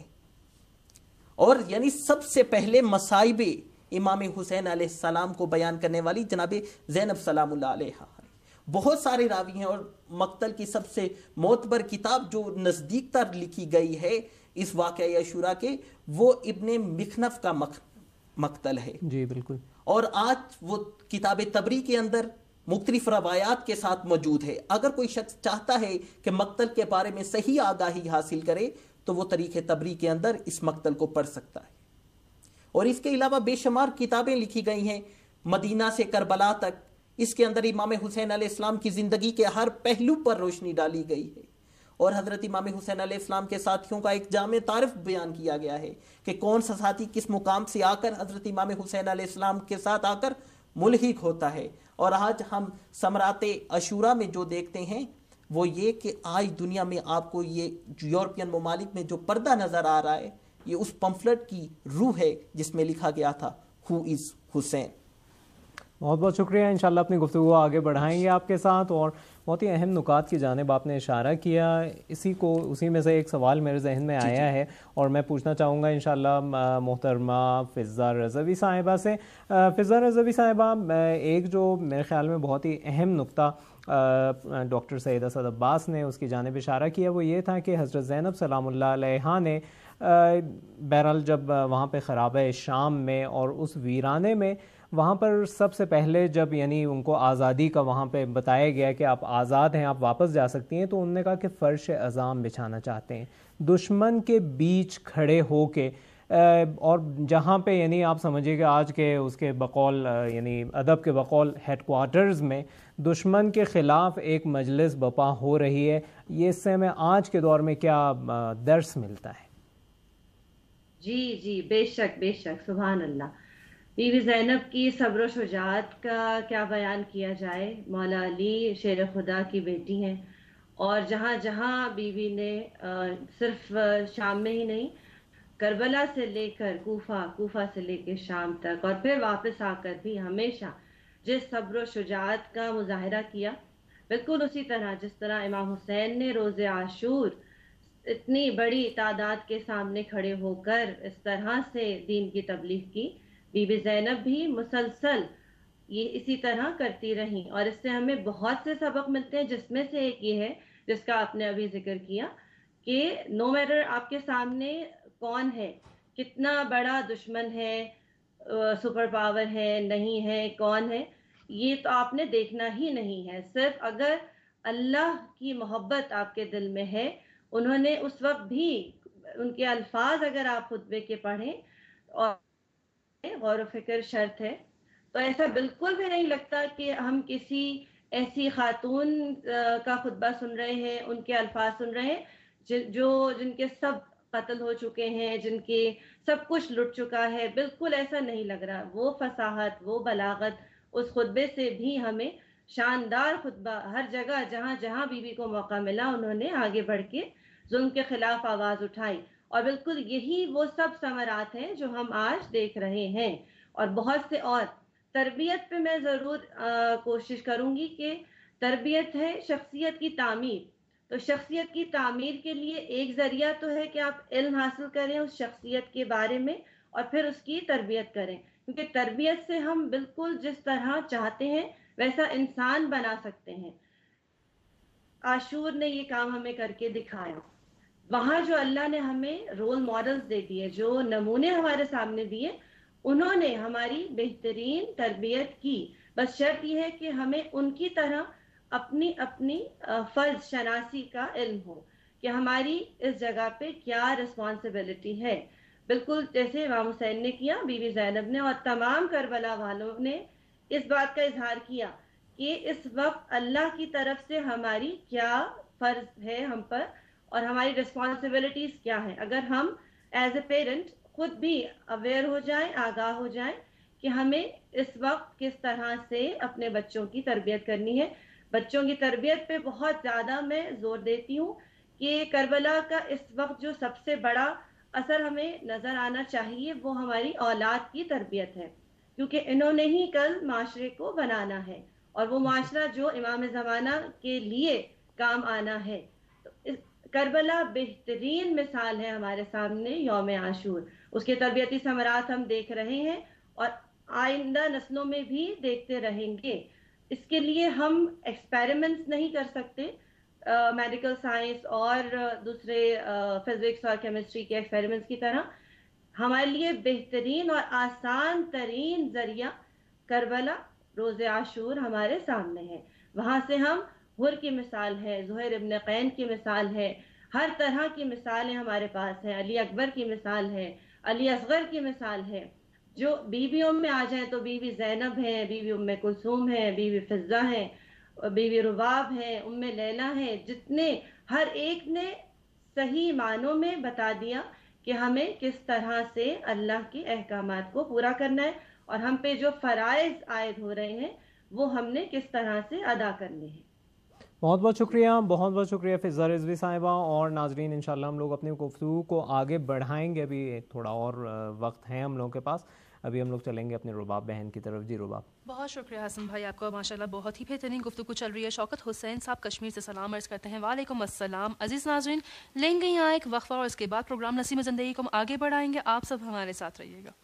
اور یعنی سب سے پہلے مصائب امام حسین علیہ السلام کو بیان کرنے والی جناب زینب سلام اللہ علیہا. بہت سارے راوی ہیں, اور مقتل کی سب سے معتبر کتاب جو نزدیک تر لکھی گئی ہے اس واقعہ عاشورہ کے, وہ ابن مخنف کا مقتل ہے. جی بالکل. اور آج وہ کتاب تبری کے اندر مختلف روایات کے ساتھ موجود ہے. اگر کوئی شخص چاہتا ہے کہ مقتل کے بارے میں صحیح آگاہی حاصل کرے تو وہ طریق تبری کے اندر اس مقتل کو پڑھ سکتا ہے. اور اس کے علاوہ بے شمار کتابیں لکھی گئی ہیں مدینہ سے کربلا تک. اس کے اندر امام حسین علیہ السلام کی زندگی کے ہر پہلو پر روشنی ڈالی گئی ہے, اور حضرت امام حسین علیہ السلام کے ساتھیوں کا ایک جامع تعارف بیان کیا گیا ہے کہ کون سا ساتھی کس مقام سے آ کر حضرت امام حسین علیہ السلام کے ساتھ آ کر ملحق ہوتا ہے. اور آج ہم ثمرات عاشورہ میں جو دیکھتے ہیں وہ یہ کہ آج دنیا میں آپ کو یہ یورپین ممالک میں جو پردہ نظر آ رہا ہے, یہ اس پمفلٹ کی روح ہے جس میں لکھا گیا تھا ہو از حسین. بہت بہت شکریہ. انشاءاللہ اپنی گفتگو آگے بڑھائیں گے آپ کے ساتھ, اور بہت ہی اہم نکات کی جانب آپ نے اشارہ کیا. اسی میں سے ایک سوال میرے ذہن میں آیا ہے اور میں پوچھنا چاہوں گا انشاءاللہ محترمہ فضہ رضوی صاحبہ سے. فضہ رضوی صاحبہ, ایک جو میرے خیال میں بہت ہی اہم نقطہ ڈاکٹر سید اسد عباس نے اس کی جانب اشارہ کیا وہ یہ تھا کہ حضرت زینب سلام اللہ علیہا نے بہرحال جب وہاں پہ خرابہ شام میں اور اس ویرانے میں وہاں پر سب سے پہلے جب یعنی ان کو آزادی کا وہاں پہ بتایا گیا کہ آپ آزاد ہیں، آپ واپس جا سکتی ہیں، تو انہوں نے کہا کہ فرش عظام بچھانا چاہتے ہیں، دشمن کے بیچ کھڑے ہو کے، اور جہاں پہ یعنی آپ سمجھیے کہ آج کے اس کے بقول یعنی ادب کے بقول ہیڈ کوارٹرز میں دشمن کے خلاف ایک مجلس بپا ہو رہی ہے، یہ اس سے ہمیں آج کے دور میں کیا درس ملتا ہے؟ جی بے شک سبحان اللہ. بی بی زینب کی صبر و شجاعت کا کیا بیان کیا جائے. مولا علی شیر خدا کی بیٹی ہیں، اور جہاں جہاں بی بی نے صرف شام میں ہی نہیں، کربلا سے لے کر کوفہ سے لے کے شام تک، اور پھر واپس آ کر بھی ہمیشہ جس صبر و شجاعت کا مظاہرہ کیا، بالکل اسی طرح جس طرح امام حسین نے روز عاشور اتنی بڑی تعداد کے سامنے کھڑے ہو کر اس طرح سے دین کی تبلیغ کی، بی بی زینب بھی مسلسل یہ اسی طرح کرتی رہیں. اور اس سے ہمیں بہت سے سبق ملتے ہیں، جس میں سے ایک یہ ہے جس کا آپ نے ابھی ذکر کیا کہ نو میٹر آپ کے سامنے کون ہے، کتنا بڑا دشمن ہے، سپر پاور ہے نہیں ہے، کون ہے، یہ تو آپ نے دیکھنا ہی نہیں ہے. صرف اگر اللہ کی محبت آپ کے دل میں ہے، انہوں نے اس وقت بھی ان کے الفاظ اگر آپ خطبے کے پڑھیں اور غور و فکر شرط ہے، تو ایسا بالکل بھی نہیں لگتا کہ ہم کسی ایسی خاتون کا خطبہ سن رہے ہیں، ان کے الفاظ سن رہے ہیں جن کے سب قتل ہو چکے ہیں، جن کے سب کچھ لٹ چکا ہے. بالکل ایسا نہیں لگ رہا. وہ فصاحت، وہ بلاغت اس خطبے سے بھی ہمیں شاندار خطبہ، ہر جگہ جہاں جہاں بی بی کو موقع ملا انہوں نے آگے بڑھ کے ظلم کے خلاف آواز اٹھائی. اور بالکل یہی وہ سب ثمرات ہیں جو ہم آج دیکھ رہے ہیں، اور بہت سے اور. تربیت پہ میں ضرور کوشش کروں گی کہ تربیت ہے شخصیت کی تعمیر. تو شخصیت کی تعمیر کے لیے ایک ذریعہ تو ہے کہ آپ علم حاصل کریں اس شخصیت کے بارے میں، اور پھر اس کی تربیت کریں، کیونکہ تربیت سے ہم بالکل جس طرح چاہتے ہیں ویسا انسان بنا سکتے ہیں. عاشور نے یہ کام ہمیں کر کے دکھایا. وہاں جو اللہ نے ہمیں رول ماڈلز دے دیے، جو نمونے ہمارے سامنے دیے، انہوں نے ہماری بہترین تربیت کی. بس شرط یہ ہے کہ ہمیں ان کی طرح اپنی اپنی فرض شناسی کا علم ہو کہ ہماری اس جگہ پہ کیا رسپانسبلٹی ہے. بالکل جیسے امام حسین نے کیا، بی بی زینب نے اور تمام کربلا والوں نے اس بات کا اظہار کیا کہ اس وقت اللہ کی طرف سے ہماری کیا فرض ہے ہم پر، اور ہماری رسپانسبلٹیز کیا ہیں. اگر ہم ایز اے پیرنٹ خود بھی اویئر ہو جائیں، آگاہ ہو جائیں کہ ہمیں اس وقت کس طرح سے اپنے بچوں کی تربیت کرنی ہے. بچوں کی تربیت پہ بہت زیادہ میں زور دیتی ہوں کہ کربلا کا اس وقت جو سب سے بڑا اثر ہمیں نظر آنا چاہیے وہ ہماری اولاد کی تربیت ہے، کیونکہ انہوں نے ہی کل معاشرے کو بنانا ہے، اور وہ معاشرہ جو امام زمانہ کے لیے کام آنا ہے. کربلا بہترین مثال ہے ہمارے سامنے یوم عاشور. اس کے تربیتی ثمرات ہم دیکھ رہے ہیں اور آئندہ نسلوں میں بھی دیکھتے رہیں گے. اس کے لیے ہم ایکسپیریمنٹس نہیں کر سکتے میڈیکل سائنس اور دوسرے فزکس اور کیمسٹری کے ایکسپیریمنٹس کی طرح. ہمارے لیے بہترین اور آسان ترین ذریعہ کربلا، روز عاشور ہمارے سامنے ہے. وہاں سے ہم حر کی مثال ہے، زہیر ابن قین کی مثال ہے، ہر طرح کی مثالیں ہمارے پاس ہیں. علی اکبر کی مثال ہے، علی اصغر کی مثال ہے. جو بیویوں میں آ جائیں تو بی بی زینب ہیں، بی بی ام کلثوم ہیں، بی بی فضہ ہیں، بی بی رباب ہیں، ام لیلہ ہیں. جتنے ہر ایک نے صحیح معنوں میں بتا دیا کہ ہمیں کس طرح سے اللہ کے احکامات کو پورا کرنا ہے، اور ہم پہ جو فرائض عائد ہو رہے ہیں وہ ہم نے کس طرح سے ادا کرنے ہیں. بہت بہت شکریہ، بہت بہت شکریہ فضہ رضوی صاحبہ. اور ناظرین انشاءاللہ ہم لوگ اپنی گفتگو کو آگے بڑھائیں گے. ابھی تھوڑا اور وقت ہے ہم لوگوں کے پاس. ابھی ہم لوگ چلیں گے اپنے رباب بہن کی طرف. جی رباب. بہت شکریہ حسن بھائی، آپ کا ماشاءاللہ بہت ہی بہترین گفتگو چل رہی ہے. شوکت حسین صاحب کشمیر سے سلام عرض کرتے ہیں. وعلیکم السلام. عزیز ناظرین، لیں گے یہاں ایک وقفہ اور اس کے بعد پروگرام نسیم زندگی کو ہم آگے بڑھائیں گے. آپ سب ہمارے ساتھ رہیے گا.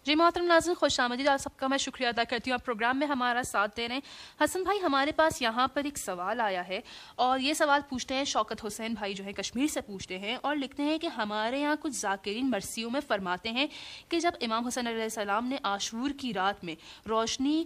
जी मोहतरम नाज़रीन, खुश आमदीद। आप सबका मैं शुक्रिया अदा करती हूँ, आप प्रोग्राम में हमारा साथ दे रहे हैं। हसन भाई, हमारे पास यहाँ पर एक सवाल आया है और ये सवाल पूछते हैं शौकत हुसैन भाई जो है कश्मीर से पूछते हैं और लिखते हैं कि हमारे यहाँ कुछ ज़ाकिरीन मरसियों में फरमाते हैं कि जब इमाम हुसैन अलैहिस्सलाम ने आशूर की रात में रोशनी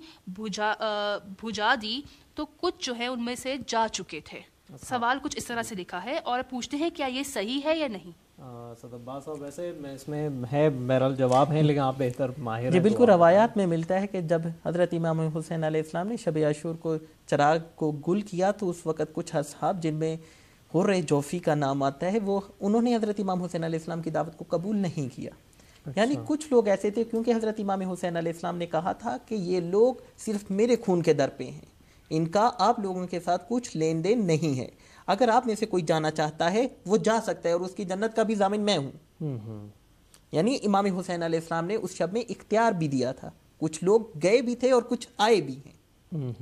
बुझा दी तो कुछ जो है उनमें से जा चुके थे। सवाल कुछ इस तरह से लिखा है और पूछते हैं क्या ये सही है या नहीं। सदब्बास साहब, वैसे मैं इसमें है बहरहाल जवाब है, लेकिन आप बेहतर माहिर जी हैं, बिल्कुल। तो रवायात में मिलता है कि जब हज़रत इमाम हुसैन अलैहिस्सलाम ने शब आशूर को चिराग को गुल किया तो उस वक़्त कुछ असहाब, जिनमें हुर्र जोफ़ी का नाम आता है, वो उन्होंने हज़रत इमाम हुसैन अलैहिस्सलाम की दावत को कबूल नहीं किया। यानी कुछ लोग ऐसे थे, क्योंकि हज़रत इमाम हुसैन अलैहिस्सलाम ने कहा था कि ये लोग सिर्फ मेरे खून के दर पे हैं, इनका आप लोगों के साथ कुछ लेन देन नहीं है। अगर आप में से कोई जाना चाहता है वो जा सकता है और उसकी जन्नत का भी ज़ामिन मैं हूँ। यानी इमाम हुसैन अलैहिस्सलाम ने उस शब में इख्तियार भी दिया था। कुछ लोग गए भी थे और कुछ आए भी हैं।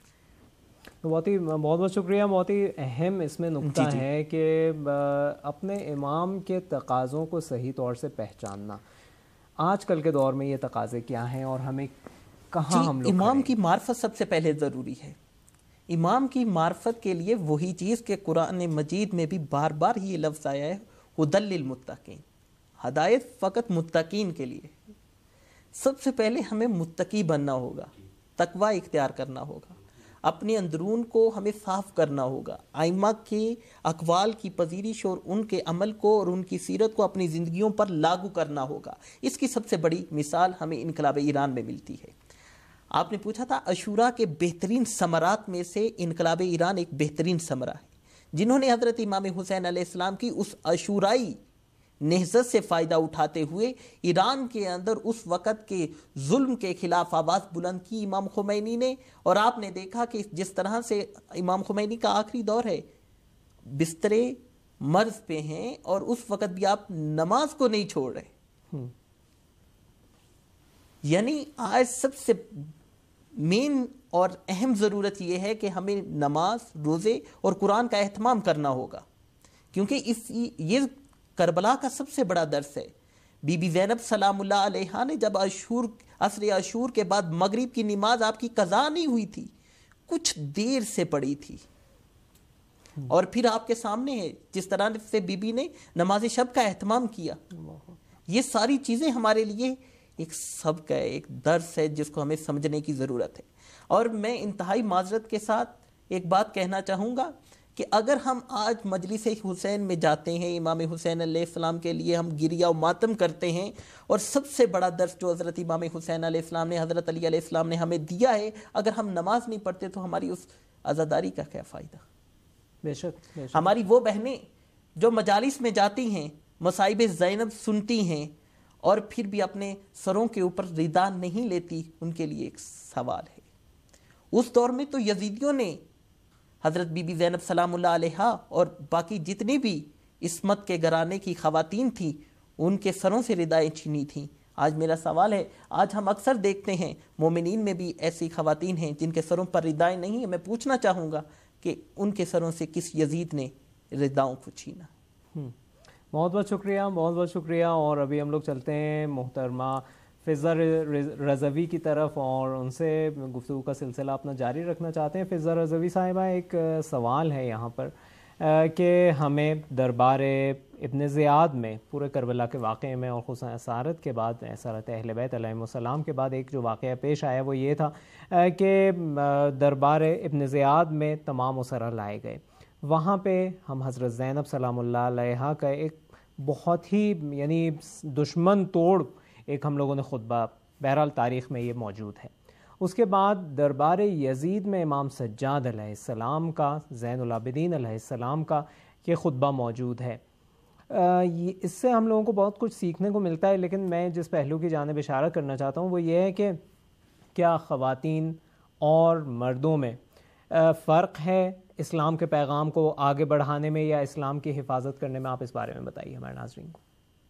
तो बहुत बहुत शुक्रिया। बहुत ही अहम इसमें नुक्ता है कि अपने इमाम के तकाज़ों को सही तौर से पहचानना। आजकल के दौर में ये तकाज़े क्या हैं और हमें कहाँ हम लोग इमाम की मार्फत सबसे पहले ज़रूरी है। इमाम की मार्फत के लिए वही चीज़ के कुरान मजीद में भी बार बार ये लफ्ज़ आया है, हुदल लिल मुत्तकीन, हदायत फ़कत मुत्तकीन के लिए। सबसे पहले हमें मुत्तकी बनना होगा, तकवा इख्तियार करना होगा, अपने अंदरून को हमें साफ़ करना होगा, आइमा के अक़वाल की पजीरिश और उनके अमल को और उनकी सीरत को अपनी ज़िंदगियों पर लागू करना होगा। इसकी सबसे बड़ी मिसाल हमें इनकलाब ईरान में मिलती है। आपने पूछा था अशूरा के बेहतरीन समरात में से इनकलाब ईरान एक बेहतरीन समरा है, जिन्होंने हज़रत इमाम हुसैन अलैहिस्सलाम की उस अशूराई नेहज़त से फ़ायदा उठाते हुए ईरान के अंदर उस वक़्त के जुल्म के ख़िलाफ़ आवाज़ बुलंद की इमाम खुमैनी ने। और आपने देखा कि जिस तरह से इमाम खुमैनी का आखिरी दौर है, बिस्तरे मर्ज़ पे हैं और उस वक़्त भी आप नमाज को नहीं छोड़ रहे। यानी आज सबसे मेन और अहम ज़रूरत यह है कि हमें नमाज, रोज़े और कुरान का एहतमाम करना होगा, क्योंकि ये करबला का सबसे बड़ा दर्स है। बीबी ज़ैनब सलामुल्लाह अलैहा ने जब असर अशूर के बाद मगरिब की नमाज आपकी कज़ा नहीं हुई थी, कुछ देर से पड़ी थी, और फिर आपके सामने है जिस तरह से बीबी ने नमाज शब का एहतमाम किया। ये सारी चीज़ें हमारे लिए एक सबक है, एक दर्स है जिसको हमें समझने की ज़रूरत है। और मैं इंतहाई माजरत के साथ एक बात कहना चाहूँगा कि अगर हम आज मजलिस हुसैन में जाते हैं, इमाम हुसैन अलैहिस्सलाम के लिए हम गिरिया और मातम करते हैं, और सबसे बड़ा दर्स जो हज़रत इमाम हुसैन अलैहिस्सलाम ने, हज़रत अली अलैहिस्सलाम ने हमें दिया है, अगर हम नमाज नहीं पढ़ते तो हमारी उस आज़ादारी का क्या फ़ायदा। बेशक हमारी वो बहनें जो मजालिस में जाती हैं, मसाइब ज़ैनब सुनती हैं और फिर भी अपने सरों के ऊपर रिदा नहीं लेती, उनके लिए एक सवाल है। उस दौर में तो यजीदियों ने हज़रत बीबी ज़ैनब सलामुल्लाह अलैहा और बाकी जितनी भी इस्मत के घराने की ख़वातीन थी, उनके सरों से रिदाएं छीनी थीं। आज मेरा सवाल है, आज हम अक्सर देखते हैं मोमिनीन में भी ऐसी ख़वातीन हैं जिनके सरों पर रिदाएं नहीं है। मैं पूछना चाहूँगा कि उनके सरों से किस यजीद ने रिदाओं को छीना। बहुत बहुत शुक्रिया, बहुत बहुत शुक्रिया। और अभी हम लोग चलते हैं मोहतरमा फ़िज़ा रज़वी की तरफ और उनसे गुफ्तगू का सिलसिला अपना जारी रखना चाहते हैं। फ़िज़ा रज़वी साहिबा, एक सवाल है यहाँ पर कि हमें दरबार इब्न ज़ियाद में पूरे करबला के वाक़े में और खुसूसन असारत के बाद, असारत अहले बैत अलैहिमुस्सलाम के बाद एक जो वाक़या पेश आया वो ये था कि दरबार इब्न ज़ियाद में तमाम उसरा लाए गए। वहाँ पे हम हज़रत ज़ैनब सलामुल्लाह अलैहा का एक बहुत ही यानी दुश्मन तोड़ एक हम लोगों ने खुतबा, बहरहाल तारीख़ में ये मौजूद है। उसके बाद दरबार यजीद में इमाम सज्जाद अलैहिस्सलाम का, ज़ैनुल आबिदीन अलैहिस्सलाम का ये खुतबा मौजूद है। इससे हम लोगों को बहुत कुछ सीखने को मिलता है, लेकिन मैं जिस पहलू की जानिब इशारा करना चाहता हूँ वो ये है कि क्या ख़वातीन और मर्दों में फ़र्क है इस्लाम के पैगाम को आगे बढ़ाने में या इस्लाम की हिफाजत करने में? आप इस बारे में बताइए हमारे नाज़रीन को।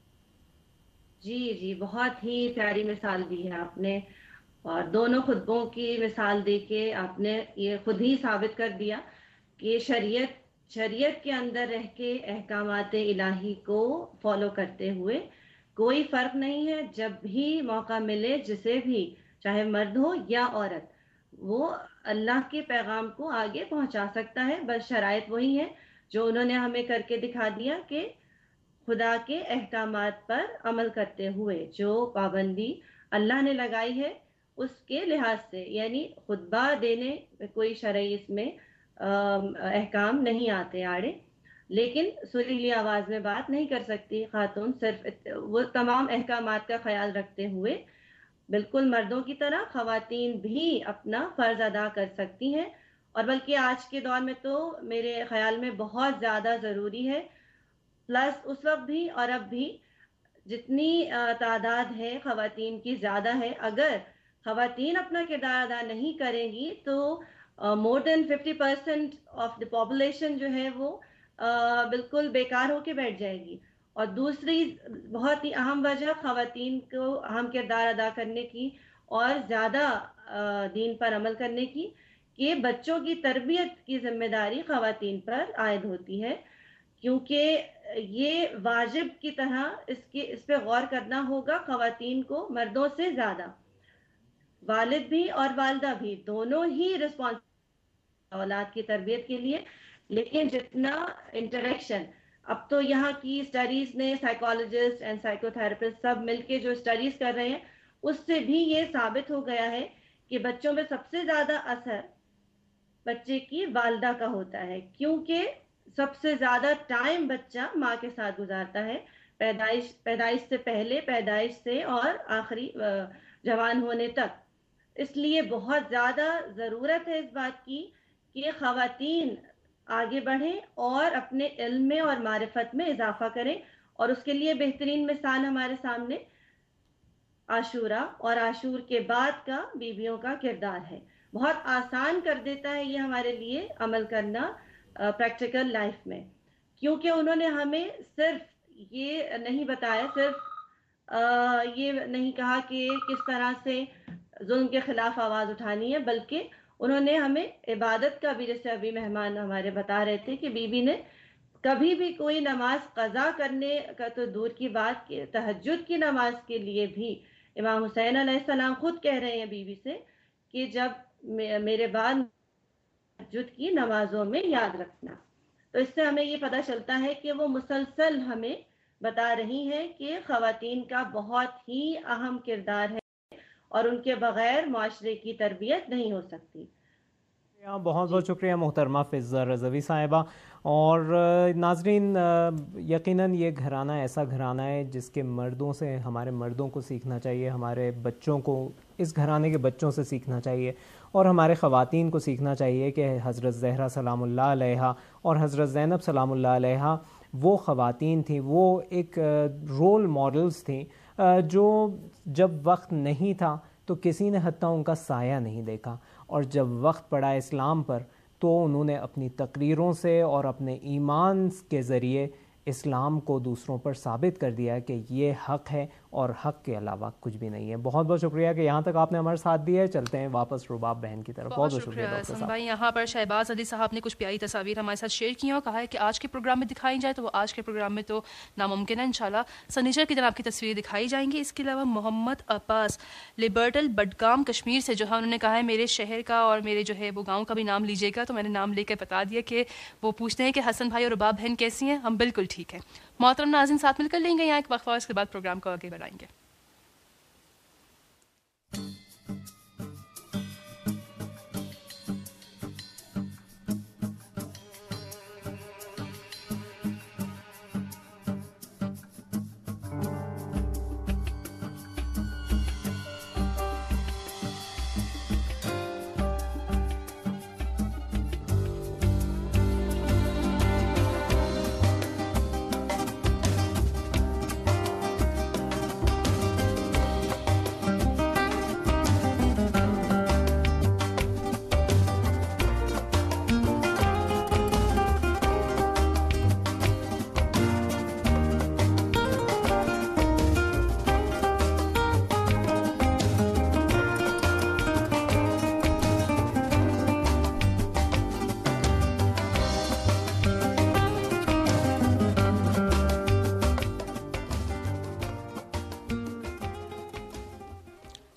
जी, बहुत ही प्यारी मिसाल दी है आपने, और दोनों खुतबों की मिसाल देके आपने ये खुद ही साबित कर दिया कि शरीयत के अंदर रह के अहकामात इलाही को फॉलो करते हुए کوئی فرق نہیں ہے، جب بھی موقع ملے جسے بھی، چاہے مرد ہو یا عورت، وہ اللہ کے پیغام کو آگے پہنچا سکتا ہے. بس شرائط وہی ہے جو انہوں نے ہمیں کر کے دکھا دیا کہ خدا کے احکامات پر عمل کرتے ہوئے جو پابندی اللہ نے لگائی ہے اس کے لحاظ سے، یعنی خطبہ دینے کوئی شرعی اس میں احکام نہیں آتے آڑے، لیکن سریلی آواز میں بات نہیں کر سکتی خاتون، صرف وہ تمام احکامات کا خیال رکھتے ہوئے بالکل مردوں کی طرح خواتین بھی اپنا فرض ادا کر سکتی ہیں. اور بلکہ آج کے دور میں تو میرے خیال میں بہت زیادہ ضروری ہے. پلس اس وقت بھی اور اب بھی جتنی تعداد ہے خواتین کی زیادہ ہے، اگر خواتین اپنا کردار ادا نہیں کریں گی تو مور دین 50% آف دی پاپولیشن جو ہے وہ بالکل بیکار ہو کے بیٹھ جائے گی. اور دوسری بہت ہی اہم وجہ خواتین کو اہم کردار ادا کرنے کی اور زیادہ دین پر عمل کرنے کی، کہ بچوں کی تربیت کی ذمہ داری خواتین پر عائد ہوتی ہے، کیونکہ یہ واجب کی طرح اس پہ غور کرنا ہوگا خواتین کو مردوں سے زیادہ. والد بھی اور والدہ بھی دونوں ہی رسپانسبل اولاد کی تربیت کے لیے، لیکن جتنا انٹریکشن اب تو یہاں کی اسٹڈیز نے، سائیکالوجسٹ اینڈ سائیکو تھراپسٹ سب مل کے جو اسٹڈیز کر رہے ہیں، اس سے بھی یہ ثابت ہو گیا ہے کہ بچوں میں سب سے زیادہ اثر بچے کی والدہ کا ہوتا ہے، کیونکہ سب سے زیادہ ٹائم بچہ ماں کے ساتھ گزارتا ہے، پیدائش سے پہلے، پیدائش سے اور آخری جوان ہونے تک. اس لیے بہت زیادہ ضرورت ہے اس بات کی کہ خواتین آگے بڑھیں اور اپنے علم میں اور معرفت میں اضافہ کریں. اور اس کے لیے بہترین مثال ہمارے سامنے عاشورہ اور عاشور کے بعد کا بیویوں کا کردار ہے. بہت آسان کر دیتا ہے یہ ہمارے لیے عمل کرنا پریکٹیکل لائف میں، کیونکہ انہوں نے ہمیں صرف یہ نہیں بتایا، صرف یہ نہیں کہا کہ کس طرح سے ظلم کے خلاف آواز اٹھانی ہے، بلکہ انہوں نے ہمیں عبادت کا بھی، جیسے ابھی مہمان ہمارے بتا رہے تھے کہ بی بی نے کبھی بھی کوئی نماز قضا کرنے کا تو دور کی بات، کہ تہجد کی نماز کے لیے بھی امام حسین علیہ السلام خود کہہ رہے ہیں بی بی سے کہ جب میرے بعد تہجد کی نمازوں میں یاد رکھنا. تو اس سے ہمیں یہ پتہ چلتا ہے کہ وہ مسلسل ہمیں بتا رہی ہیں کہ خواتین کا بہت ہی اہم کردار ہے اور ان کے بغیر معاشرے کی تربیت نہیں ہو سکتی. بہت بہت شکریہ محترمہ فضہ رضوی صاحبہ. اور ناظرین، یقیناً یہ گھرانہ ایسا گھرانہ ہے جس کے مردوں سے، ہمارے مردوں کو سیکھنا چاہیے، ہمارے بچوں کو اس گھرانے کے بچوں سے سیکھنا چاہیے، اور ہمارے خواتین کو سیکھنا چاہیے کہ حضرت زہرا سلام اللہ علیہا اور حضرت زینب سلام اللہ علیہا وہ خواتین تھیں، وہ ایک رول ماڈلز تھیں جو جب وقت نہیں تھا تو کسی نے حتیٰ ان کا سایہ نہیں دیکھا، اور جب وقت پڑا اسلام پر تو انہوں نے اپنی تقریروں سے اور اپنے ایمان کے ذریعے اسلام کو دوسروں پر ثابت کر دیا کہ یہ حق ہے اور حق کے علاوہ کچھ بھی نہیں ہے. بہت بہت شکریہ کہ یہاں تک آپ نے ہمارے ساتھ دیا ہے. چلتے ہیں واپس رباب بہن کی طرف. بہت بہت شکریہ ڈاکٹر صاحب. بھائی یہاں پر شہباز علی صاحب نے کچھ پیاری تصاویر ہمارے ساتھ شیئر کی ہیں اور کہا ہے کہ آج کے پروگرام میں دکھائی جائے تو وہ آج کے پروگرام میں تو ناممکن ہے. انشاءاللہ سنیچر کی دن آپ کی تصویریں دکھائی جائیں گی. اس کے علاوہ محمد عباس لبرٹل بڈگام کشمیر سے جو ہے انہوں نے کہا ہے میرے شہر کا اور میرے جو ہے وہ گاؤں کا بھی نام لیجیے گا. تو میں نے نام لے کر بتا دیا کہ وہ پوچھتے ہیں کہ حسن بھائی اور رباب بہن کیسی ہیں. ہم بالکل ٹھیک ہیں. محترم ناظرین، ساتھ مل کر لیں گے یہاں ایک وقفہ، اس کے بعد پروگرام کو آگے بڑھائیں گے.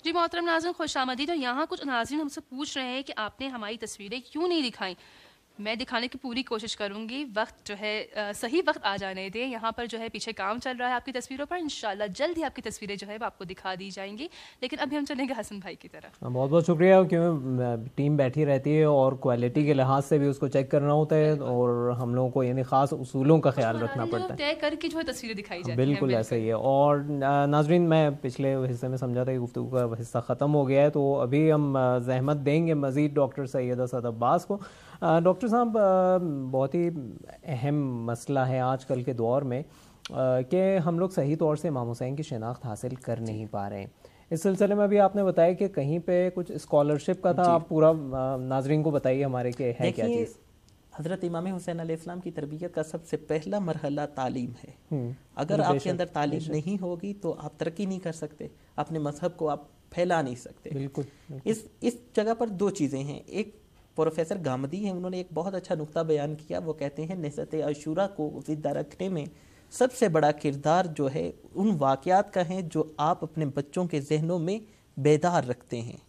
جی محترم ناظرین خوش آمدید. اور یہاں کچھ ناظرین ہم سے پوچھ رہے ہیں کہ آپ نے ہماری تصویریں کیوں نہیں دکھائیں. میں دکھانے کی پوری کوشش کروں گی, وقت جو ہے صحیح وقت آ جانے دیں. یہاں پر جو ہے پیچھے کام چل رہا ہے آپ کی تصویروں پر, انشاءاللہ جلد ہی آپ کی تصویریں جو ہے وہ آپ کو دکھا دی جائیں گی. لیکن ابھی ہم چلیں گے حسن بھائی کی طرف. بہت بہت شکریہ, کیوں ٹیم بیٹھی رہتی ہے اور کوالٹی کے لحاظ سے بھی اس کو چیک کرنا ہوتا ہے, اور ہم لوگوں کو یعنی خاص اصولوں کا خیال رکھنا پڑتا ہے, طے کر کے جو ہے تصویریں دکھائی جاتی ہیں. بالکل ایسا ہی ہے. اور ناظرین میں پچھلے حصے میں سمجھا تھا کہ گفتگو کا حصہ ختم ہو گیا ہے, تو ابھی ہم زحمت دیں گے مزید ڈاکٹر سید اسد عباس کو. ڈاکٹر صاحب, بہت ہی اہم مسئلہ ہے آج کل کے دور میں کہ ہم لوگ صحیح طور سے امام حسین کی شناخت حاصل کر نہیں پا رہے ہیں. اس سلسلے میں ابھی آپ نے بتایا کہ کہیں پہ کچھ اسکالرشپ کا تھا, آپ پورا ناظرین کو بتائیے ہمارے کہ ہے کیا چیز. حضرت امام حسین علیہ السلام کی تربیت کا سب سے پہلا مرحلہ تعلیم ہے. اگر آپ کے اندر تعلیم نہیں ہوگی تو آپ ترقی نہیں کر سکتے, اپنے مذہب کو آپ پھیلا نہیں سکتے. بالکل اس جگہ پر دو چیزیں ہیں. ایک پروفیسر گامدی ہیں, انہوں نے ایک بہت اچھا نقطہ بیان کیا. وہ کہتے ہیں نہضت عاشورہ کو زندہ رکھنے میں سب سے بڑا کردار جو ہے ان واقعات کا ہے جو آپ اپنے بچوں کے ذہنوں میں بیدار رکھتے ہیں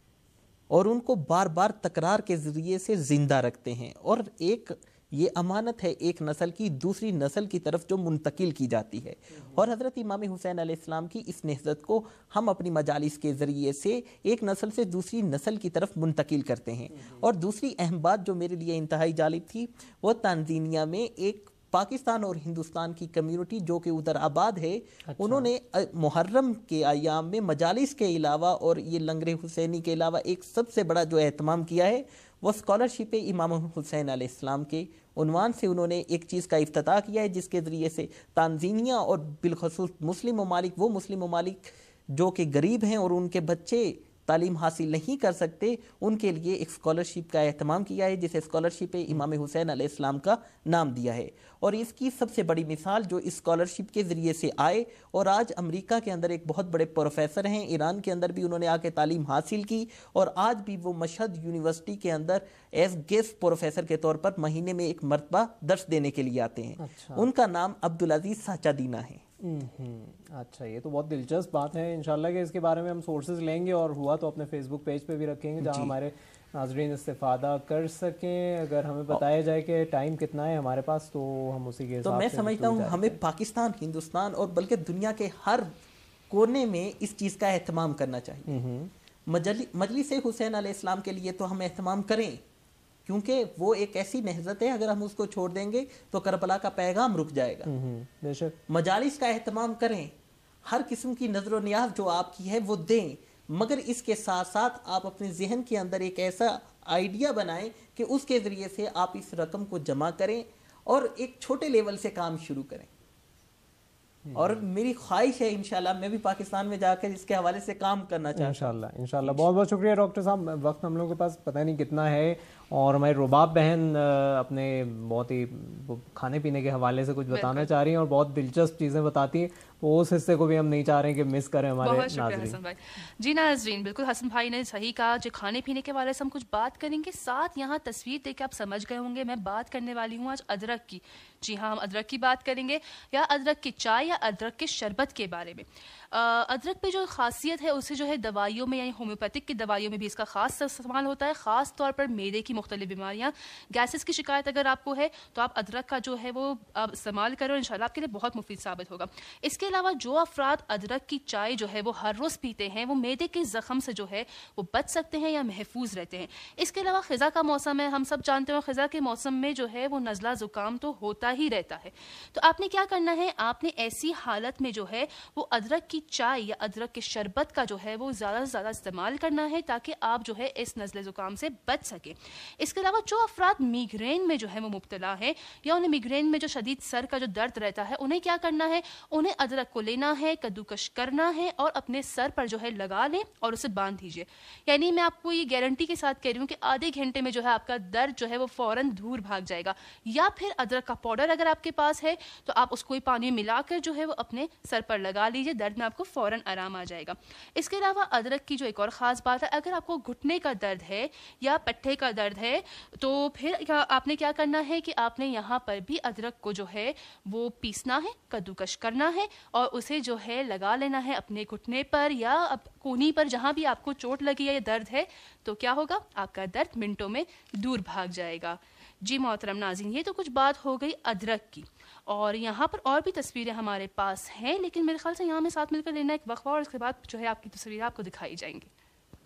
اور ان کو بار بار تکرار کے ذریعے سے زندہ رکھتے ہیں, اور ایک یہ امانت ہے ایک نسل کی دوسری نسل کی طرف جو منتقل کی جاتی ہے. اور حضرت امام حسین علیہ السلام کی اس نہضت کو ہم اپنی مجالس کے ذریعے سے ایک نسل سے دوسری نسل کی طرف منتقل کرتے ہیں. اور دوسری اہم بات جو میرے لیے انتہائی جالب تھی, وہ تنزانیہ میں ایک پاکستان اور ہندوستان کی کمیونٹی جو کہ ادھر آباد ہے, انہوں نے محرم کے ایام میں مجالس کے علاوہ اور یہ لنگر حسینی کے علاوہ ایک سب سے بڑا جو اہتمام کیا ہے وہ اسکالرشپ امام حسین علیہ السلام کے عنوان سے انہوں نے ایک چیز کا افتتاح کیا ہے, جس کے ذریعے سے تنزانیہ اور بالخصوص مسلم ممالک, وہ مسلم ممالک جو کہ غریب ہیں اور ان کے بچے تعلیم حاصل نہیں کر سکتے, ان کے لیے ایک اسکالرشپ کا اہتمام کیا ہے, جسے اسکالرشپ امام حسین علیہ السلام کا نام دیا ہے. اور اس کی سب سے بڑی مثال جو اسکالرشپ کے ذریعے سے آئے اور آج امریکہ کے اندر ایک بہت بڑے پروفیسر ہیں, ایران کے اندر بھی انہوں نے آ کے تعلیم حاصل کی, اور آج بھی وہ مشہد یونیورسٹی کے اندر ایز گیسٹ پروفیسر کے طور پر مہینے میں ایک مرتبہ درس دینے کے لیے آتے ہیں. ان کا نام عبدالعزیز ساچادینہ ہے. اچھا, یہ تو بہت دلچسپ بات ہے. انشاءاللہ کہ اس کے بارے میں ہم سورسز لیں گے, اور ہوا تو اپنے فیس بک پیج پہ بھی رکھیں گے جہاں ہمارے ناظرین استفادہ کر سکیں. اگر ہمیں بتایا جائے کہ ٹائم کتنا ہے ہمارے پاس تو ہم اسی کے حساب سے. تو میں سمجھتا ہوں ہمیں پاکستان, ہندوستان اور بلکہ دنیا کے ہر کونے میں اس چیز کا اہتمام کرنا چاہیے. مجلس حسین علیہ السلام کے لیے تو ہم اہتمام کریں, کیونکہ وہ ایک ایسی نہضت ہے, اگر ہم اس کو چھوڑ دیں گے تو کربلا کا پیغام رک جائے گا. بے شک مجالس کا اہتمام کریں, ہر قسم کی نظر و نیاز جو آپ کی ہے وہ دیں, مگر اس کے ساتھ ساتھ آپ اپنے ذہن کے اندر ایک ایسا آئیڈیا بنائیں کہ اس کے ذریعے سے آپ اس رقم کو جمع کریں اور ایک چھوٹے لیول سے کام شروع کریں. اور میری خواہش ہے انشاءاللہ میں بھی پاکستان میں جا کر اس کے حوالے سے کام کرنا چاہتا ہوں. انشاءاللہ. بہت بہت شکریہ ڈاکٹر صاحب. وقت ہم لوگوں کے پاس پتہ نہیں کتنا ہے, اور ہماری رباب بہن اپنے بہت ہی کھانے پینے کے حوالے سے کچھ بتانا چاہ رہی ہیں اور بہت دلچسپ چیزیں بتاتی ہیں, تو اس حصے کو بھی ہم نہیں چاہ رہے ہیں کہ مس کریں ہمارے ناظرین. جی ناظرین, بالکل حسن بھائی نے صحیح کہا. جو کھانے پینے کے حوالے سے ہم کچھ بات کریں گے, ساتھ یہاں تصویر دیکھ کے آپ سمجھ گئے ہوں گے میں بات کرنے والی ہوں آج ادرک کی. جی ہاں, ہم ادرک کی بات کریں گے, یا ادرک کی چائے یا ادرک کے شربت کے بارے میں. ادرک پہ جو خاصیت ہے اسے جو ہے دوائیوں میں, یعنی ہومیوپیتھک کی دوائیوں میں بھی اس کا خاص استعمال ہوتا ہے, خاص طور پر معدے کی مختلف بیماریاں, گیسز کی شکایت اگر آپ کو ہے تو آپ ادرک کا جو ہے وہ آپ استعمال کرو, انشاءاللہ آپ کے لیے بہت مفید ثابت ہوگا. اس کے علاوہ جو افراد ادرک کی چائے جو ہے وہ ہر روز پیتے ہیں وہ معدے کے زخم سے جو ہے وہ بچ سکتے ہیں یا محفوظ رہتے ہیں. اس کے علاوہ خزاں کا موسم ہے, ہم سب جانتے ہیں خزاں کے موسم میں جو ہے وہ نزلہ زکام تو ہوتا ہی رہتا ہے. تو آپ نے کیا کرنا ہے, آپ نے ایسی حالت میں جو ہے وہ ادرک کی چائے یا ادرک کے شربت کا جو ہے وہ زیادہ سے زیادہ استعمال کرنا ہے تاکہ آپ جو ہے اس نزلہ زکام سے بچ سکیں. اس کے علاوہ جو افراد میگرین میں جو ہے وہ مبتلا ہے, یا انہیں میگرین میں جو شدید سر کا جو درد رہتا ہے, انہیں کیا کرنا ہے, انہیں ادرک کو لینا ہے, کدوکش کرنا ہے اور اپنے سر پر جو ہے لگا لیں اور اسے باندھ دیجیے. یعنی میں آپ کو یہ گارنٹی کے ساتھ کہہ رہی ہوں کہ آدھے گھنٹے میں جو ہے آپ کا درد جو ہے وہ فوراً دور بھاگ جائے گا. یا پھر ادرک کا پاؤڈر اگر آپ کے پاس ہے تو آپ اس کو پانی میں ملا کر جو جو ہے وہ اپنے سر پر لگا لیجیے, درد میں آپ کو فوراً آرام آ جائے گا. اس کے علاوہ ادرک کی جو ایک اور خاص بات ہے, اگر آپ کو گھٹنے کا درد ہے یا پٹھے کا درد ہے تو پھر آپ نے کیا کرنا ہے کہ آپ نے یہاں پر بھی ادرک کو جو ہے وہ پیسنا ہے, کدوکش کرنا ہے اور اسے جو ہے لگا لینا ہے اپنے گھٹنے پر یا کونی پر, جہاں بھی آپ کو چوٹ لگی ہے یا درد ہے, تو کیا ہوگا, آپ کا درد منٹوں میں دور بھاگ جائے گا. جی محترم ناظرین, یہ تو کچھ بات ہو گئی ادرک کی, اور یہاں پر اور بھی تصویریں ہمارے پاس ہیں, لیکن میرے خیال سے یہاں میں ساتھ مل کر لینا ایک وقفہ, اور اس کے بعد جو ہے آپ کی تصویریں آپ کو دکھائی جائیں گی.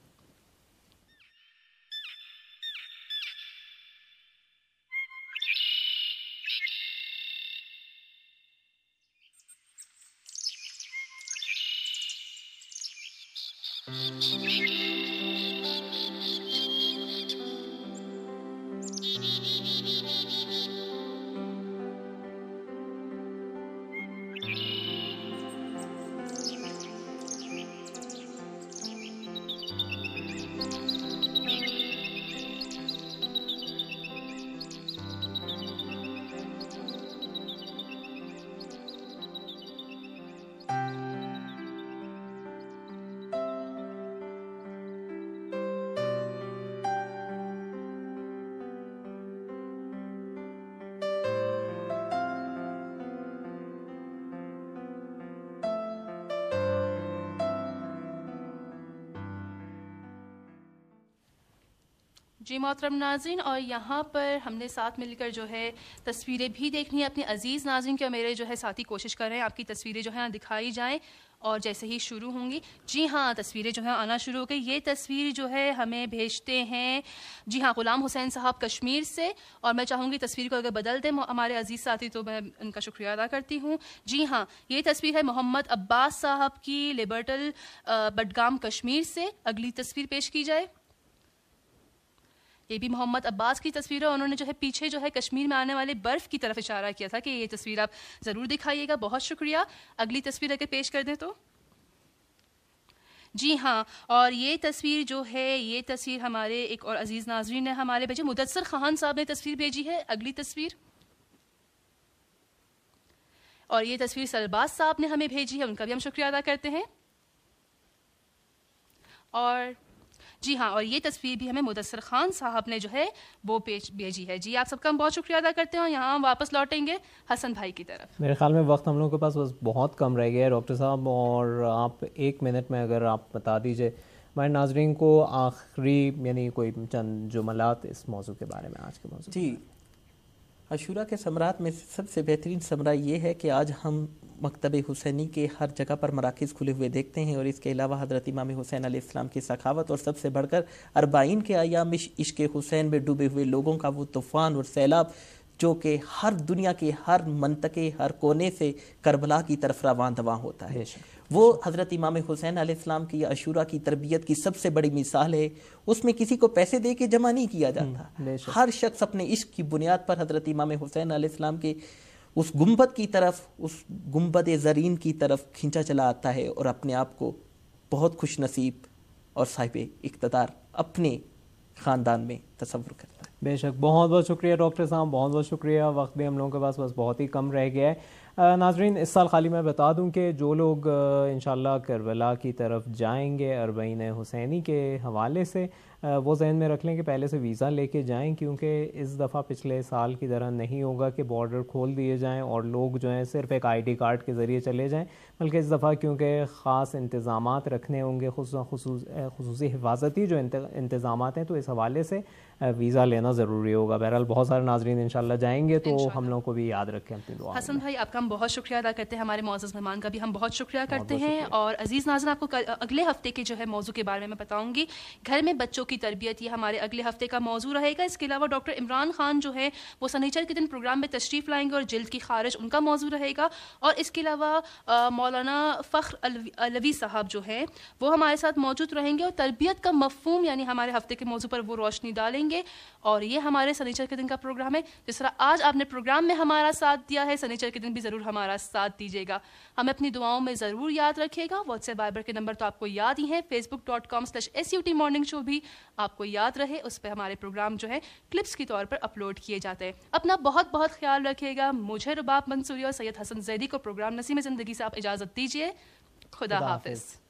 جی محترم ناظرین, اور یہاں پر ہم نے ساتھ مل کر جو ہے تصویریں بھی دیکھنی ہے اپنے عزیز ناظرین کے, اور میرے جو ہے ساتھی کوشش کر رہے ہیں آپ کی تصویریں جو ہیں دکھائی جائیں, اور جیسے ہی شروع ہوں گی. جی ہاں, تصویریں جو ہیں آنا شروع ہو گئی. یہ تصویر جو ہے ہمیں بھیجتے ہیں جی ہاں غلام حسین صاحب کشمیر سے, اور میں چاہوں گی تصویر کو اگر بدل دیں ہمارے عزیز ساتھی تو میں ان کا شکریہ ادا کرتی ہوں. جی ہاں, یہ تصویر ہے محمد عباس صاحب کی, لبرٹل بڈگام کشمیر سے. اگلی تصویر پیش کی جائے. یہ بھی محمد عباس کی تصویر ہے, انہوں نے جو ہے پیچھے جو ہے کشمیر میں آنے والے برف کی طرف اشارہ کیا تھا کہ یہ تصویر آپ ضرور دکھائیے گا. بہت شکریہ. اگلی تصویر اگر پیش کر دیں تو. جی ہاں, اور یہ تصویر جو ہے یہ تصویر ہمارے ایک اور عزیز ناظرین نے ہمارے بھیجے, مدثر خان صاحب نے تصویر بھیجی ہے. اگلی تصویر. اور یہ تصویر سرباز صاحب نے ہمیں بھیجی ہے, ان کا بھی ہم شکریہ ادا کرتے ہیں. اور جی ہاں, اور یہ تصویر بھی ہمیں مدثر خان صاحب نے جو ہے وہ بھیجی ہے. جی آپ سب کا ہم بہت شکریہ ادا کرتے ہیں, اور یہاں ہم واپس لوٹیں گے حسن بھائی کی طرف. میرے خیال میں وقت ہم لوگوں کے پاس بہت کم رہ گیا ہے ڈاکٹر صاحب, اور آپ 1 منٹ میں اگر آپ بتا دیجئے ہمارے ناظرین کو آخری یعنی کوئی چند جملات اس موضوع کے بارے میں, آج کے موضوع. جی, عاشورہ کے ثمرات میں سب سے بہترین ثمرہ یہ ہے کہ آج ہم مکتب حسینی کے ہر جگہ پر مراکز کھلے ہوئے دیکھتے ہیں, اور اس کے علاوہ حضرت امام حسین علیہ السلام کی سخاوت, اور سب سے بڑھ کر 40 کے ایام عشق حسین میں ڈوبے ہوئے لوگوں کا وہ طوفان اور سیلاب جو کہ ہر دنیا کے ہر منطقے ہر کونے سے کربلا کی طرف رواں دواں ہوتا ہے. وہ حضرت امام حسین علیہ السلام کی عاشورہ کی تربیت کی سب سے بڑی مثال ہے. اس میں کسی کو پیسے دے کے جمع نہیں کیا جاتا, ہر شخص اپنے عشق کی بنیاد پر حضرت امام حسین علیہ السلام کے اس گنبد کی طرف, اس گنبد زرین کی طرف کھینچا چلا آتا ہے, اور اپنے آپ کو بہت خوش نصیب اور صاحب اقتدار اپنے خاندان میں تصور کرتا ہے. بے شک, بہت بہت شکریہ ڈاکٹر صاحب, بہت بہت شکریہ. وقت بھی ہم لوگوں کے پاس بس بہت ہی کم رہ گیا ہے. ناظرین, اس سال خالی میں بتا دوں کہ جو لوگ انشاءاللہ کربلا کی طرف جائیں گے 40 حسینی کے حوالے سے, وہ ذہن میں رکھ لیں کہ پہلے سے ویزا لے کے جائیں, کیونکہ اس دفعہ پچھلے سال کی طرح نہیں ہوگا کہ بارڈر کھول دیے جائیں اور لوگ جو ہیں صرف ایک ID کارڈ کے ذریعے چلے جائیں, بلکہ اس دفعہ کیونکہ خاص انتظامات رکھنے ہوں گے, خصوصی حفاظتی جو انتظامات ہیں, تو اس حوالے سے ویزا لینا ضروری ہوگا. بہرحال بہت سارے ناظرین انشاءاللہ جائیں گے, تو ہم لوگ کو بھی یاد رکھیں اپنی دعا. حسن بھائی, آپ کا ہم بہت شکریہ ادا کرتے ہیں, ہمارے معزز مہمان کا بھی ہم بہت شکریہ کرتے ہیں. اور عزیز ناظرین, آپ کو اگلے ہفتے کے جو ہے موضوع کے بارے میں بتاؤں گی, گھر میں بچوں کی تربیت, یہ ہمارے اگلے ہفتے کا موضوع رہے گا. اس کے علاوہ ڈاکٹر عمران خان جو ہے وہ سنیچر کے دن پروگرام میں تشریف لائیں گے, اور جلد کی خارش ان کا موضوع رہے گا. اور اس کے علاوہ مولانا فخر علوی صاحب جو ہے وہ ہمارے ساتھ موجود رہیں گے, اور تربیت کا مفہوم یعنی ہمارے ہفتے کے موضوع پر وہ روشنی ڈالیں گے. اور یہ ہمارے سنیچر کے دن کا پروگرام ہے. جس طرح آج آپ نے پروگرام میں ہمارا ساتھ دیا ہے, سنیچر کے دن بھی ضرور ہمارا ساتھ دیجیے گا. ہمیں اپنی دعاؤں میں ضرور یاد رکھیے گا. واٹس ایپ وائبر کے نمبر تو آپ کو یاد ہی ہیں, facebook.com/SUT morning show بھی آپ کو یاد رہے اس پہ ہمارے پروگرام جو ہے کلپس کے طور پر اپلوڈ کیے جاتے ہیں. اپنا بہت بہت خیال رکھیے گا. مجھے رباب منصوری اور سید حسن زیدی کو پروگرام نسیم زندگی سے آپ اجازت دیجیے. خدا حافظ.